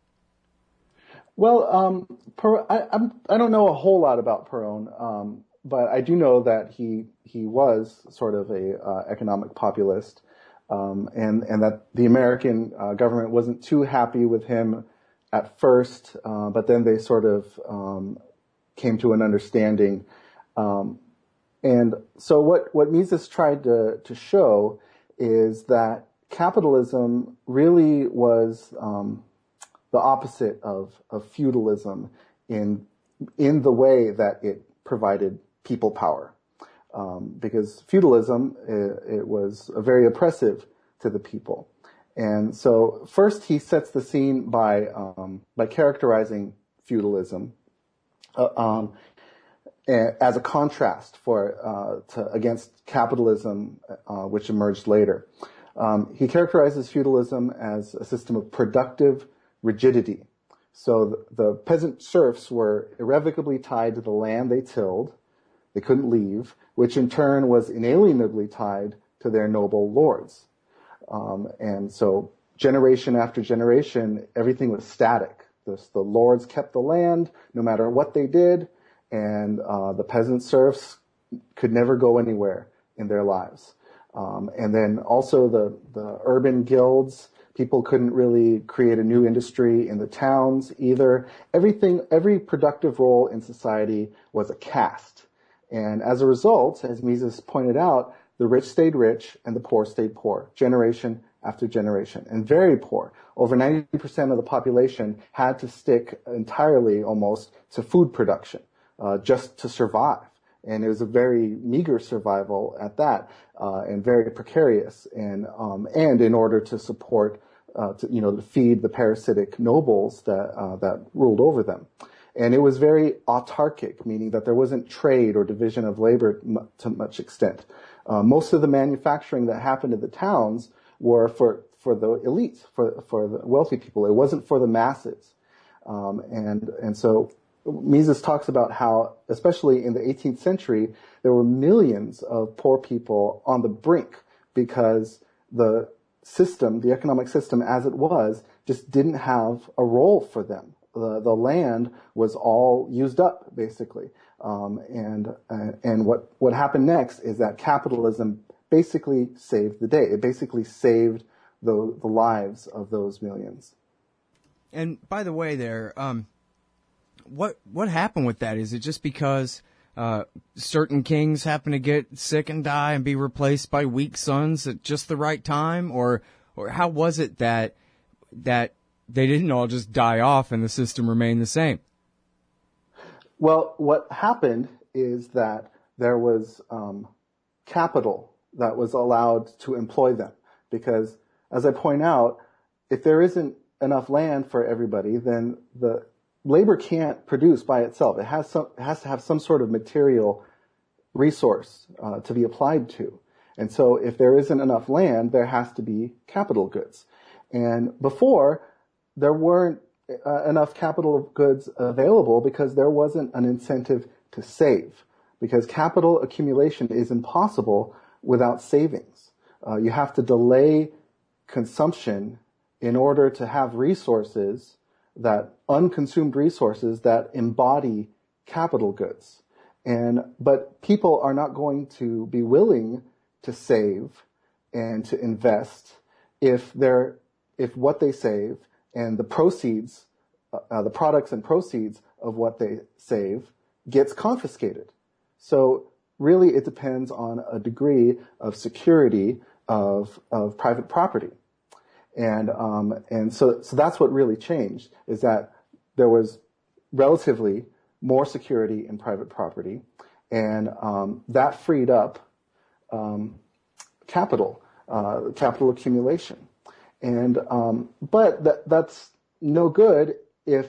Well, I don't know a whole lot about Perón, but I do know that he was sort of a economic populist, and that the American government wasn't too happy with him at first, but then they sort of came to an understanding. And so what Mises tried to show is that capitalism really was the opposite of feudalism in the way that it provided people power. Because feudalism, it was very oppressive to the people. And so first he sets the scene by characterizing feudalism as a contrast against capitalism, which emerged later. He characterizes feudalism as a system of productive rigidity. So the peasant serfs were irrevocably tied to the land they tilled. They couldn't leave, which in turn was inalienably tied to their noble lords. And so generation after generation, everything was static. The lords kept the land no matter what they did, and the peasant serfs could never go anywhere in their lives. And then also the urban guilds, people couldn't really create a new industry in the towns either. Every productive role in society was a caste. And as a result, as Mises pointed out, the rich stayed rich and the poor stayed poor, generation after generation, and very poor. Over 90% of the population had to stick entirely almost to food production, just to survive. And it was a very meager survival at that, and very precarious. And in order to support, to feed the parasitic nobles that ruled over them. And it was very autarkic, meaning that there wasn't trade or division of labor to much extent. Most of the manufacturing that happened in the towns were for the elites, for the wealthy people. It wasn't for the masses. And so Mises talks about how, especially in the 18th century, there were millions of poor people on the brink because the system, the economic system as it was, just didn't have a role for them. The land was all used up, basically. And what happened next is that capitalism basically saved the day. It basically saved the lives of those millions. And by the way, what happened with that? Is it just because certain kings happen to get sick and die and be replaced by weak sons at just the right time, or how was it that they didn't all just die off and the system remained the same? Well, what happened is that there was capital that was allowed to employ them, because, as I point out, if there isn't enough land for everybody, then the labor can't produce by itself. It has to have some sort of material resource to be applied to. And so if there isn't enough land, there has to be capital goods. And before, there weren't enough capital goods available because there wasn't an incentive to save. Because capital accumulation is impossible without savings. You have to delay consumption in order to have resources, that unconsumed resources that embody capital goods. But people are not going to be willing to save and to invest if what they save and the proceeds, the products and proceeds of what they save gets confiscated. So really it depends on a degree of security of private property. And so that's what really changed, is that there was relatively more security in private property, and that freed up capital accumulation. And but that's no good if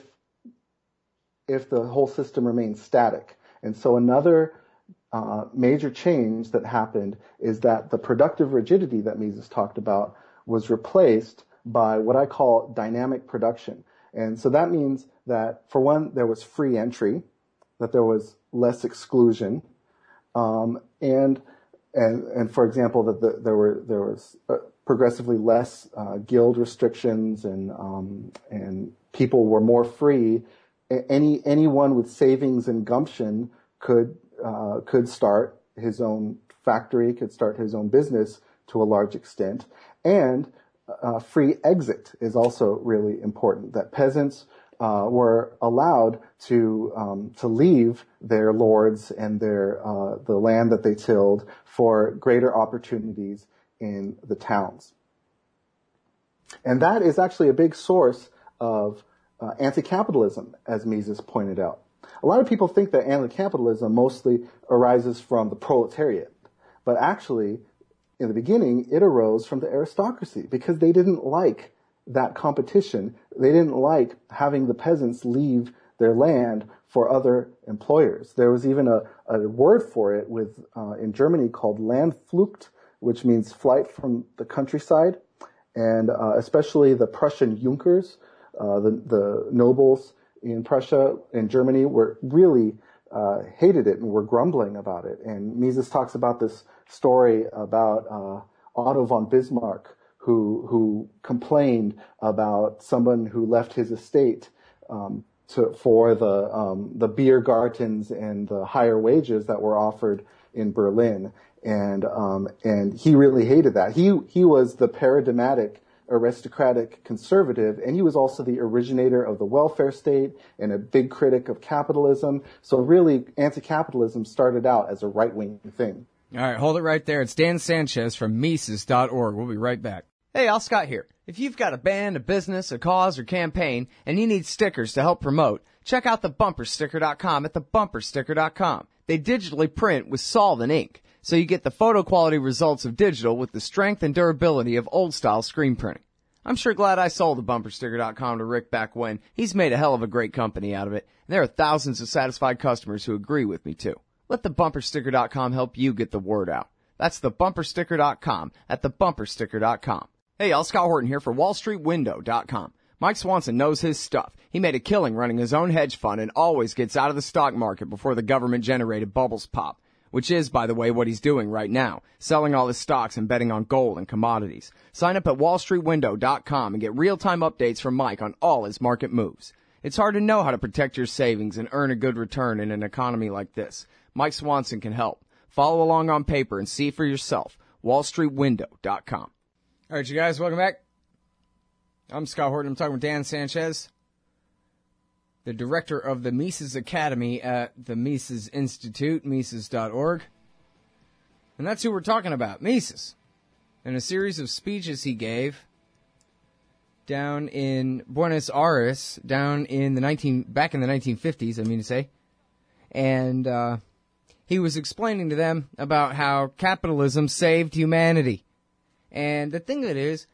the whole system remains static. And so another major change that happened is that the productive rigidity that Mises talked about was replaced by what I call dynamic production. And so that means that, for one, there was free entry, that there was less exclusion, and for example, that there was progressively less guild restrictions, and people were more free. Anyone with savings and gumption could start his own factory, could start his own business to a large extent. And free exit is also really important, that peasants were allowed to leave their lords and the land that they tilled for greater opportunities in the towns. And that is actually a big source of anti-capitalism, as Mises pointed out. A lot of people think that anti-capitalism mostly arises from the proletariat, but actually, in the beginning, it arose from the aristocracy because they didn't like that competition. They didn't like having the peasants leave their land for other employers. There was even a word for it in Germany called Landflucht, which means flight from the countryside. And especially the Prussian Junkers, the nobles in Prussia and Germany, were really hated it and were grumbling about it. And Mises talks about this story about Otto von Bismarck, who complained about someone who left his estate for the beer gardens and the higher wages that were offered in Berlin. And he really hated that. He was the paradigmatic aristocratic conservative, and he was also the originator of the welfare state and a big critic of capitalism. So really, anti-capitalism started out as a right-wing thing. All right, hold it right there. It's Dan Sanchez from Mises.org. We'll be right back. Hey, Al Scott here. If you've got a band, a business, a cause, or campaign, and you need stickers to help promote, check out thebumpersticker.com at thebumpersticker.com. They digitally print with solvent ink, so you get the photo quality results of digital with the strength and durability of old-style screen printing. I'm sure glad I sold thebumpersticker.com to Rick back when. He's made a hell of a great company out of it, and there are thousands of satisfied customers who agree with me, too. Let thebumpersticker.com help you get the word out. That's thebumpersticker.com at thebumpersticker.com. Hey, y'all, Scott Horton here for WallStreetWindow.com. Mike Swanson knows his stuff. He made a killing running his own hedge fund and always gets out of the stock market before the government-generated bubbles pop, which is, by the way, what he's doing right now, selling all his stocks and betting on gold and commodities. Sign up at WallStreetWindow.com and get real-time updates from Mike on all his market moves. It's hard to know how to protect your savings and earn a good return in an economy like this. Mike Swanson can help. Follow along on paper and see for yourself. WallStreetWindow.com. All right, you guys, welcome back. I'm Scott Horton. I'm talking with Dan Sanchez, the director of the Mises Academy at the Mises Institute, Mises.org. And that's who we're talking about, Mises. In a series of speeches he gave down in Buenos Aires, back in the 1950s, I mean to say. And he was explaining to them about how capitalism saved humanity. And the thing that is,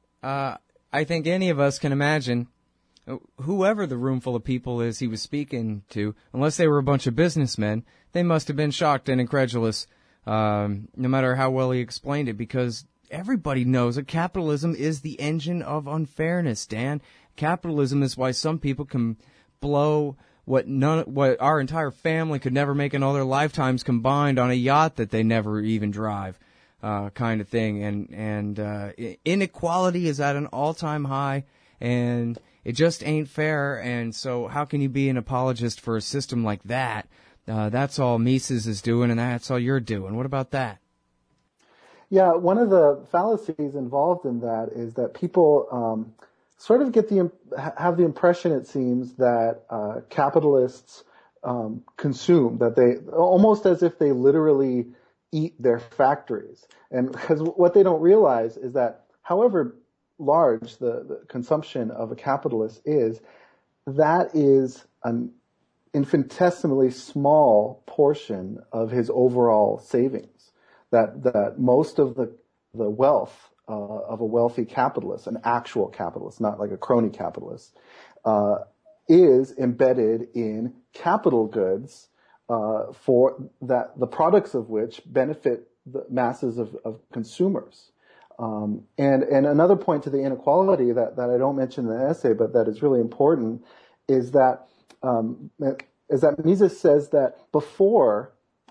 I think any of us can imagine, whoever the room full of people is he was speaking to, unless they were a bunch of businessmen, they must have been shocked and incredulous, no matter how well he explained it, because everybody knows that capitalism is the engine of unfairness, Dan. Capitalism is why some people can blow what our entire family could never make in all their lifetimes combined on a yacht that they never even drive. Kind of thing, and inequality is at an all-time high, and it just ain't fair. And so, how can you be an apologist for a system like that? That's all Mises is doing, and that's all you're doing. What about that? Yeah, one of the fallacies involved in that is that people sort of have the impression, it seems, that capitalists consume, that they almost as if they literally eat their factories. And because what they don't realize is that however large the consumption of a capitalist is, that is an infinitesimally small portion of his overall savings. That most of the wealth of a wealthy capitalist, an actual capitalist, not like a crony capitalist, is embedded in capital goods for that, the products of which benefit the masses of consumers. And another point to the inequality that I don't mention in the essay, but that is really important, is that Mises says that before,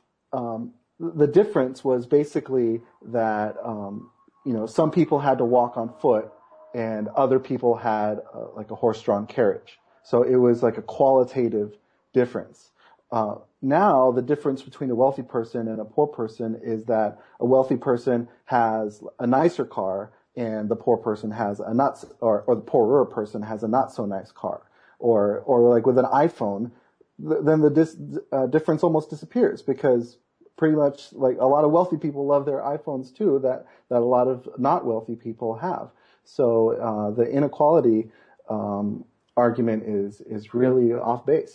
the difference was basically that, some people had to walk on foot and other people had like a horse-drawn carriage. So it was like a qualitative difference. Now, the difference between a wealthy person and a poor person is that a wealthy person has a nicer car and the poor person has a or the poorer person has a not so nice car. Or like with an iPhone, then the difference almost disappears, because pretty much like a lot of wealthy people love their iPhones too, that a lot of not wealthy people have. So the inequality argument is really off base.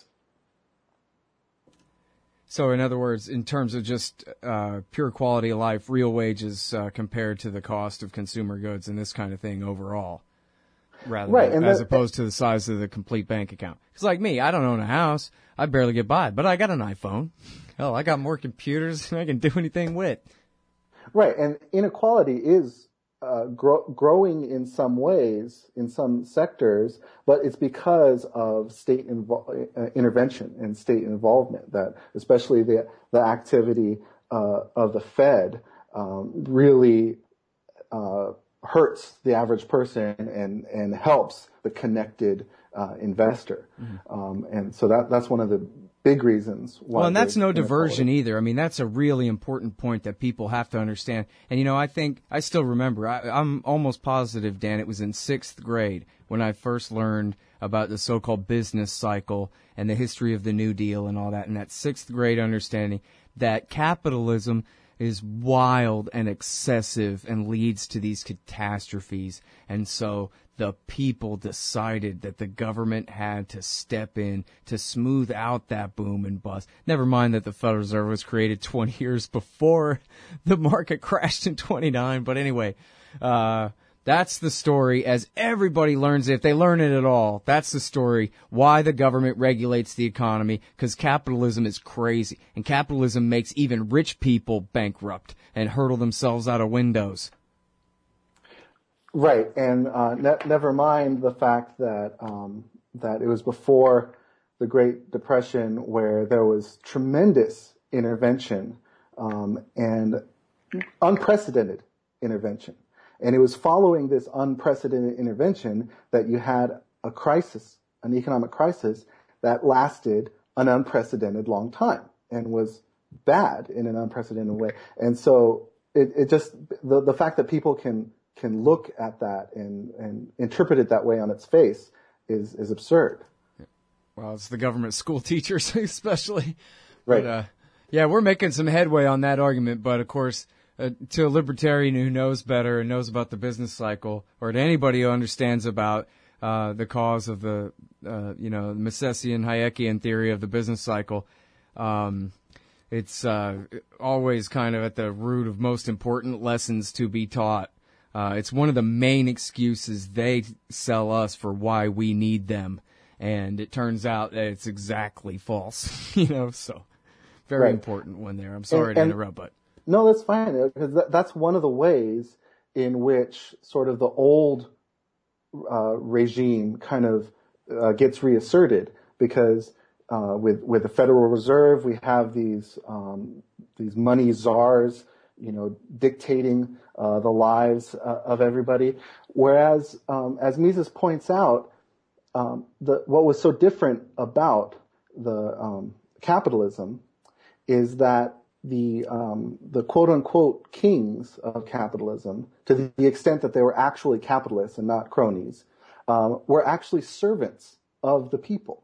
So, in other words, in terms of just pure quality of life, real wages compared to the cost of consumer goods and this kind of thing overall, rather than, as opposed to the size of the complete bank account. Because like me, I don't own a house. I barely get by, but I got an iPhone. Hell, I got more computers than I can do anything with. Right, and inequality is growing in some ways, in some sectors, but it's because of state intervention and state involvement, that especially the activity of the Fed really hurts the average person and helps the connected investor. Mm-hmm. And so that's one of the big reasons why. Well, and that's no diversion inequality. either. I mean, that's a really important point that people have to understand. And, you know, I think, I still remember, I'm almost positive, Dan, it was in 6th grade when I first learned about the so-called business cycle and the history of the New Deal and all that, and that 6th grade understanding that capitalism is wild and excessive and leads to these catastrophes. And so the people decided that the government had to step in to smooth out that boom and bust. Never mind that the Federal Reserve was created 20 years before the market crashed in 29. But anyway, that's the story as everybody learns it, if they learn it at all. That's the story, why the government regulates the economy, because capitalism is crazy. And capitalism makes even rich people bankrupt and hurtle themselves out of windows. Right, and never mind the fact that that it was before the Great Depression, where there was tremendous intervention and unprecedented intervention. And it was following this unprecedented intervention that you had a crisis, an economic crisis that lasted an unprecedented long time and was bad in an unprecedented way. And so it just, the fact that people can look at that and interpret it that way on its face is absurd. Well, it's the government school teachers especially. Right. But, yeah, we're making some headway on that argument, but of course, to a libertarian who knows better and knows about the business cycle, or to anybody who understands about the cause of the Misesian Hayekian theory of the business cycle, it's always kind of at the root of most important lessons to be taught. It's one of the main excuses they sell us for why we need them, and it turns out that it's exactly false. So very right. important one there. I'm sorry to interrupt, but. No, that's fine, because that's one of the ways in which sort of the old regime kind of gets reasserted, because with the Federal Reserve, we have these money czars, dictating the lives of everybody. Whereas, as Mises points out, what was so different about the capitalism is that the quote unquote kings of capitalism, to the extent that they were actually capitalists and not cronies, were actually servants of the people.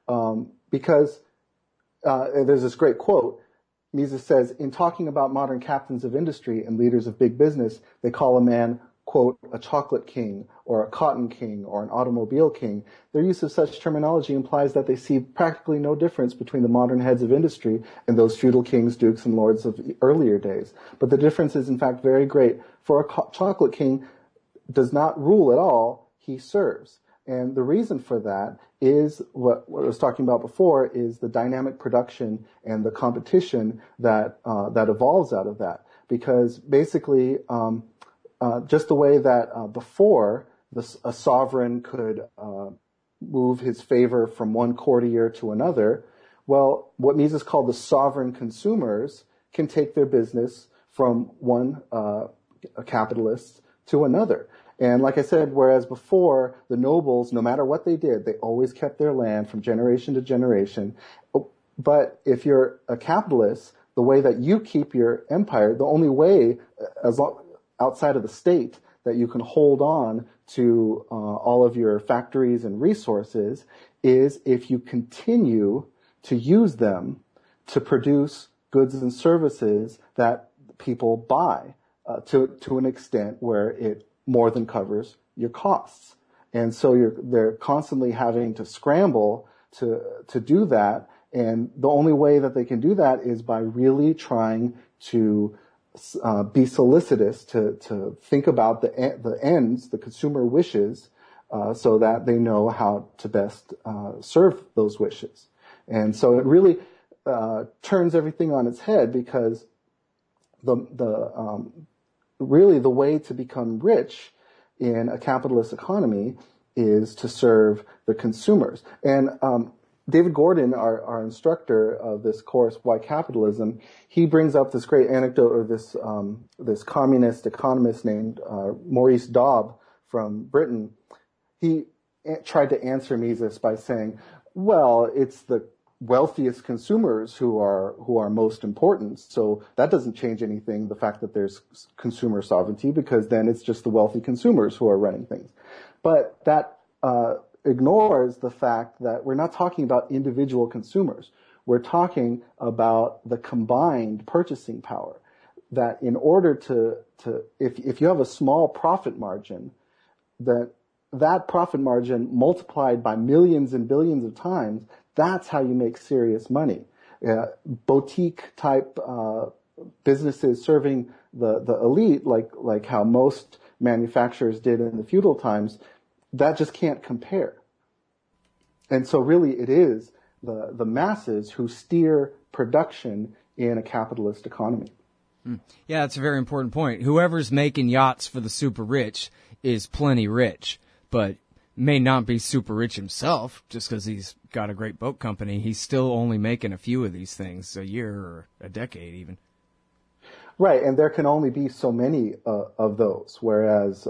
Because there's this great quote. Mises says, in talking about modern captains of industry and leaders of big business, they call a man, quote, a chocolate king or a cotton king or an automobile king. Their use of such terminology implies that they see practically no difference between the modern heads of industry and those feudal kings, dukes, and lords of earlier days. But the difference is, in fact, very great. For a chocolate king does not rule at all, he serves. And the reason for that is what I was talking about before, is the dynamic production and the competition that evolves out of that. Because basically, just the way that before a sovereign could move his favor from one courtier to another, well, what Mises called the sovereign consumers can take their business from one capitalist to another. And like I said, whereas before the nobles, no matter what they did, they always kept their land from generation to generation. But if you're a capitalist, the way that you keep your empire, the only way, outside of the state, that you can hold on to all of your factories and resources is if you continue to use them to produce goods and services that people buy to an extent where it more than covers your costs. And so they're constantly having to scramble to do that. And the only way that they can do that is by really trying to be solicitous, to think about the ends, the consumer wishes, so that they know how to best serve those wishes. And so it really turns everything on its head, because really the way to become rich in a capitalist economy is to serve the consumers. And David Gordon, our instructor of this course, Why Capitalism, he brings up this great anecdote of this communist economist named Maurice Dobb from Britain. He tried to answer Mises by saying, well, it's the wealthiest consumers who are most important. So that doesn't change anything, the fact that there's consumer sovereignty, because then it's just the wealthy consumers who are running things. But that ignores the fact that we're not talking about individual consumers. We're talking about the combined purchasing power. That in order to if you have a small profit margin, that profit margin multiplied by millions and billions of times, that's how you make serious money. Boutique type businesses serving the elite, like how most manufacturers did in the feudal times, that just can't compare. And so really it is the masses who steer production in a capitalist economy. Yeah, that's a very important point. Whoever's making yachts for the super rich is plenty rich, but may not be super rich himself just because he's got a great boat company. He's still only making a few of these things a year or a decade even. Right, and there can only be so many of those, whereas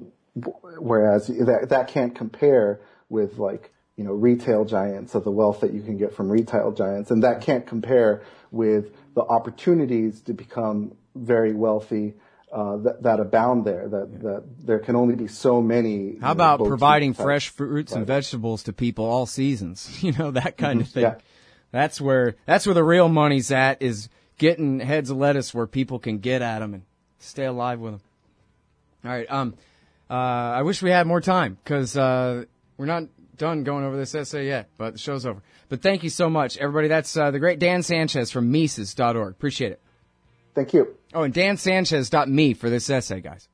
that can't compare with retail giants of the wealth that you can get from retail giants, and that can't compare with the opportunities to become very wealthy that abound there. That there can only be so many. How about providing fresh fruits and vegetables to people all seasons? That kind of thing. Yeah. That's where the real money's at, is getting heads of lettuce where people can get at them and stay alive with them. All right. I wish we had more time because we're not done going over this essay yet, but the show's over. But thank you so much, everybody. That's the great Dan Sanchez from Mises.org. Appreciate it. Thank you. Oh, and dansanchez.me for this essay, guys.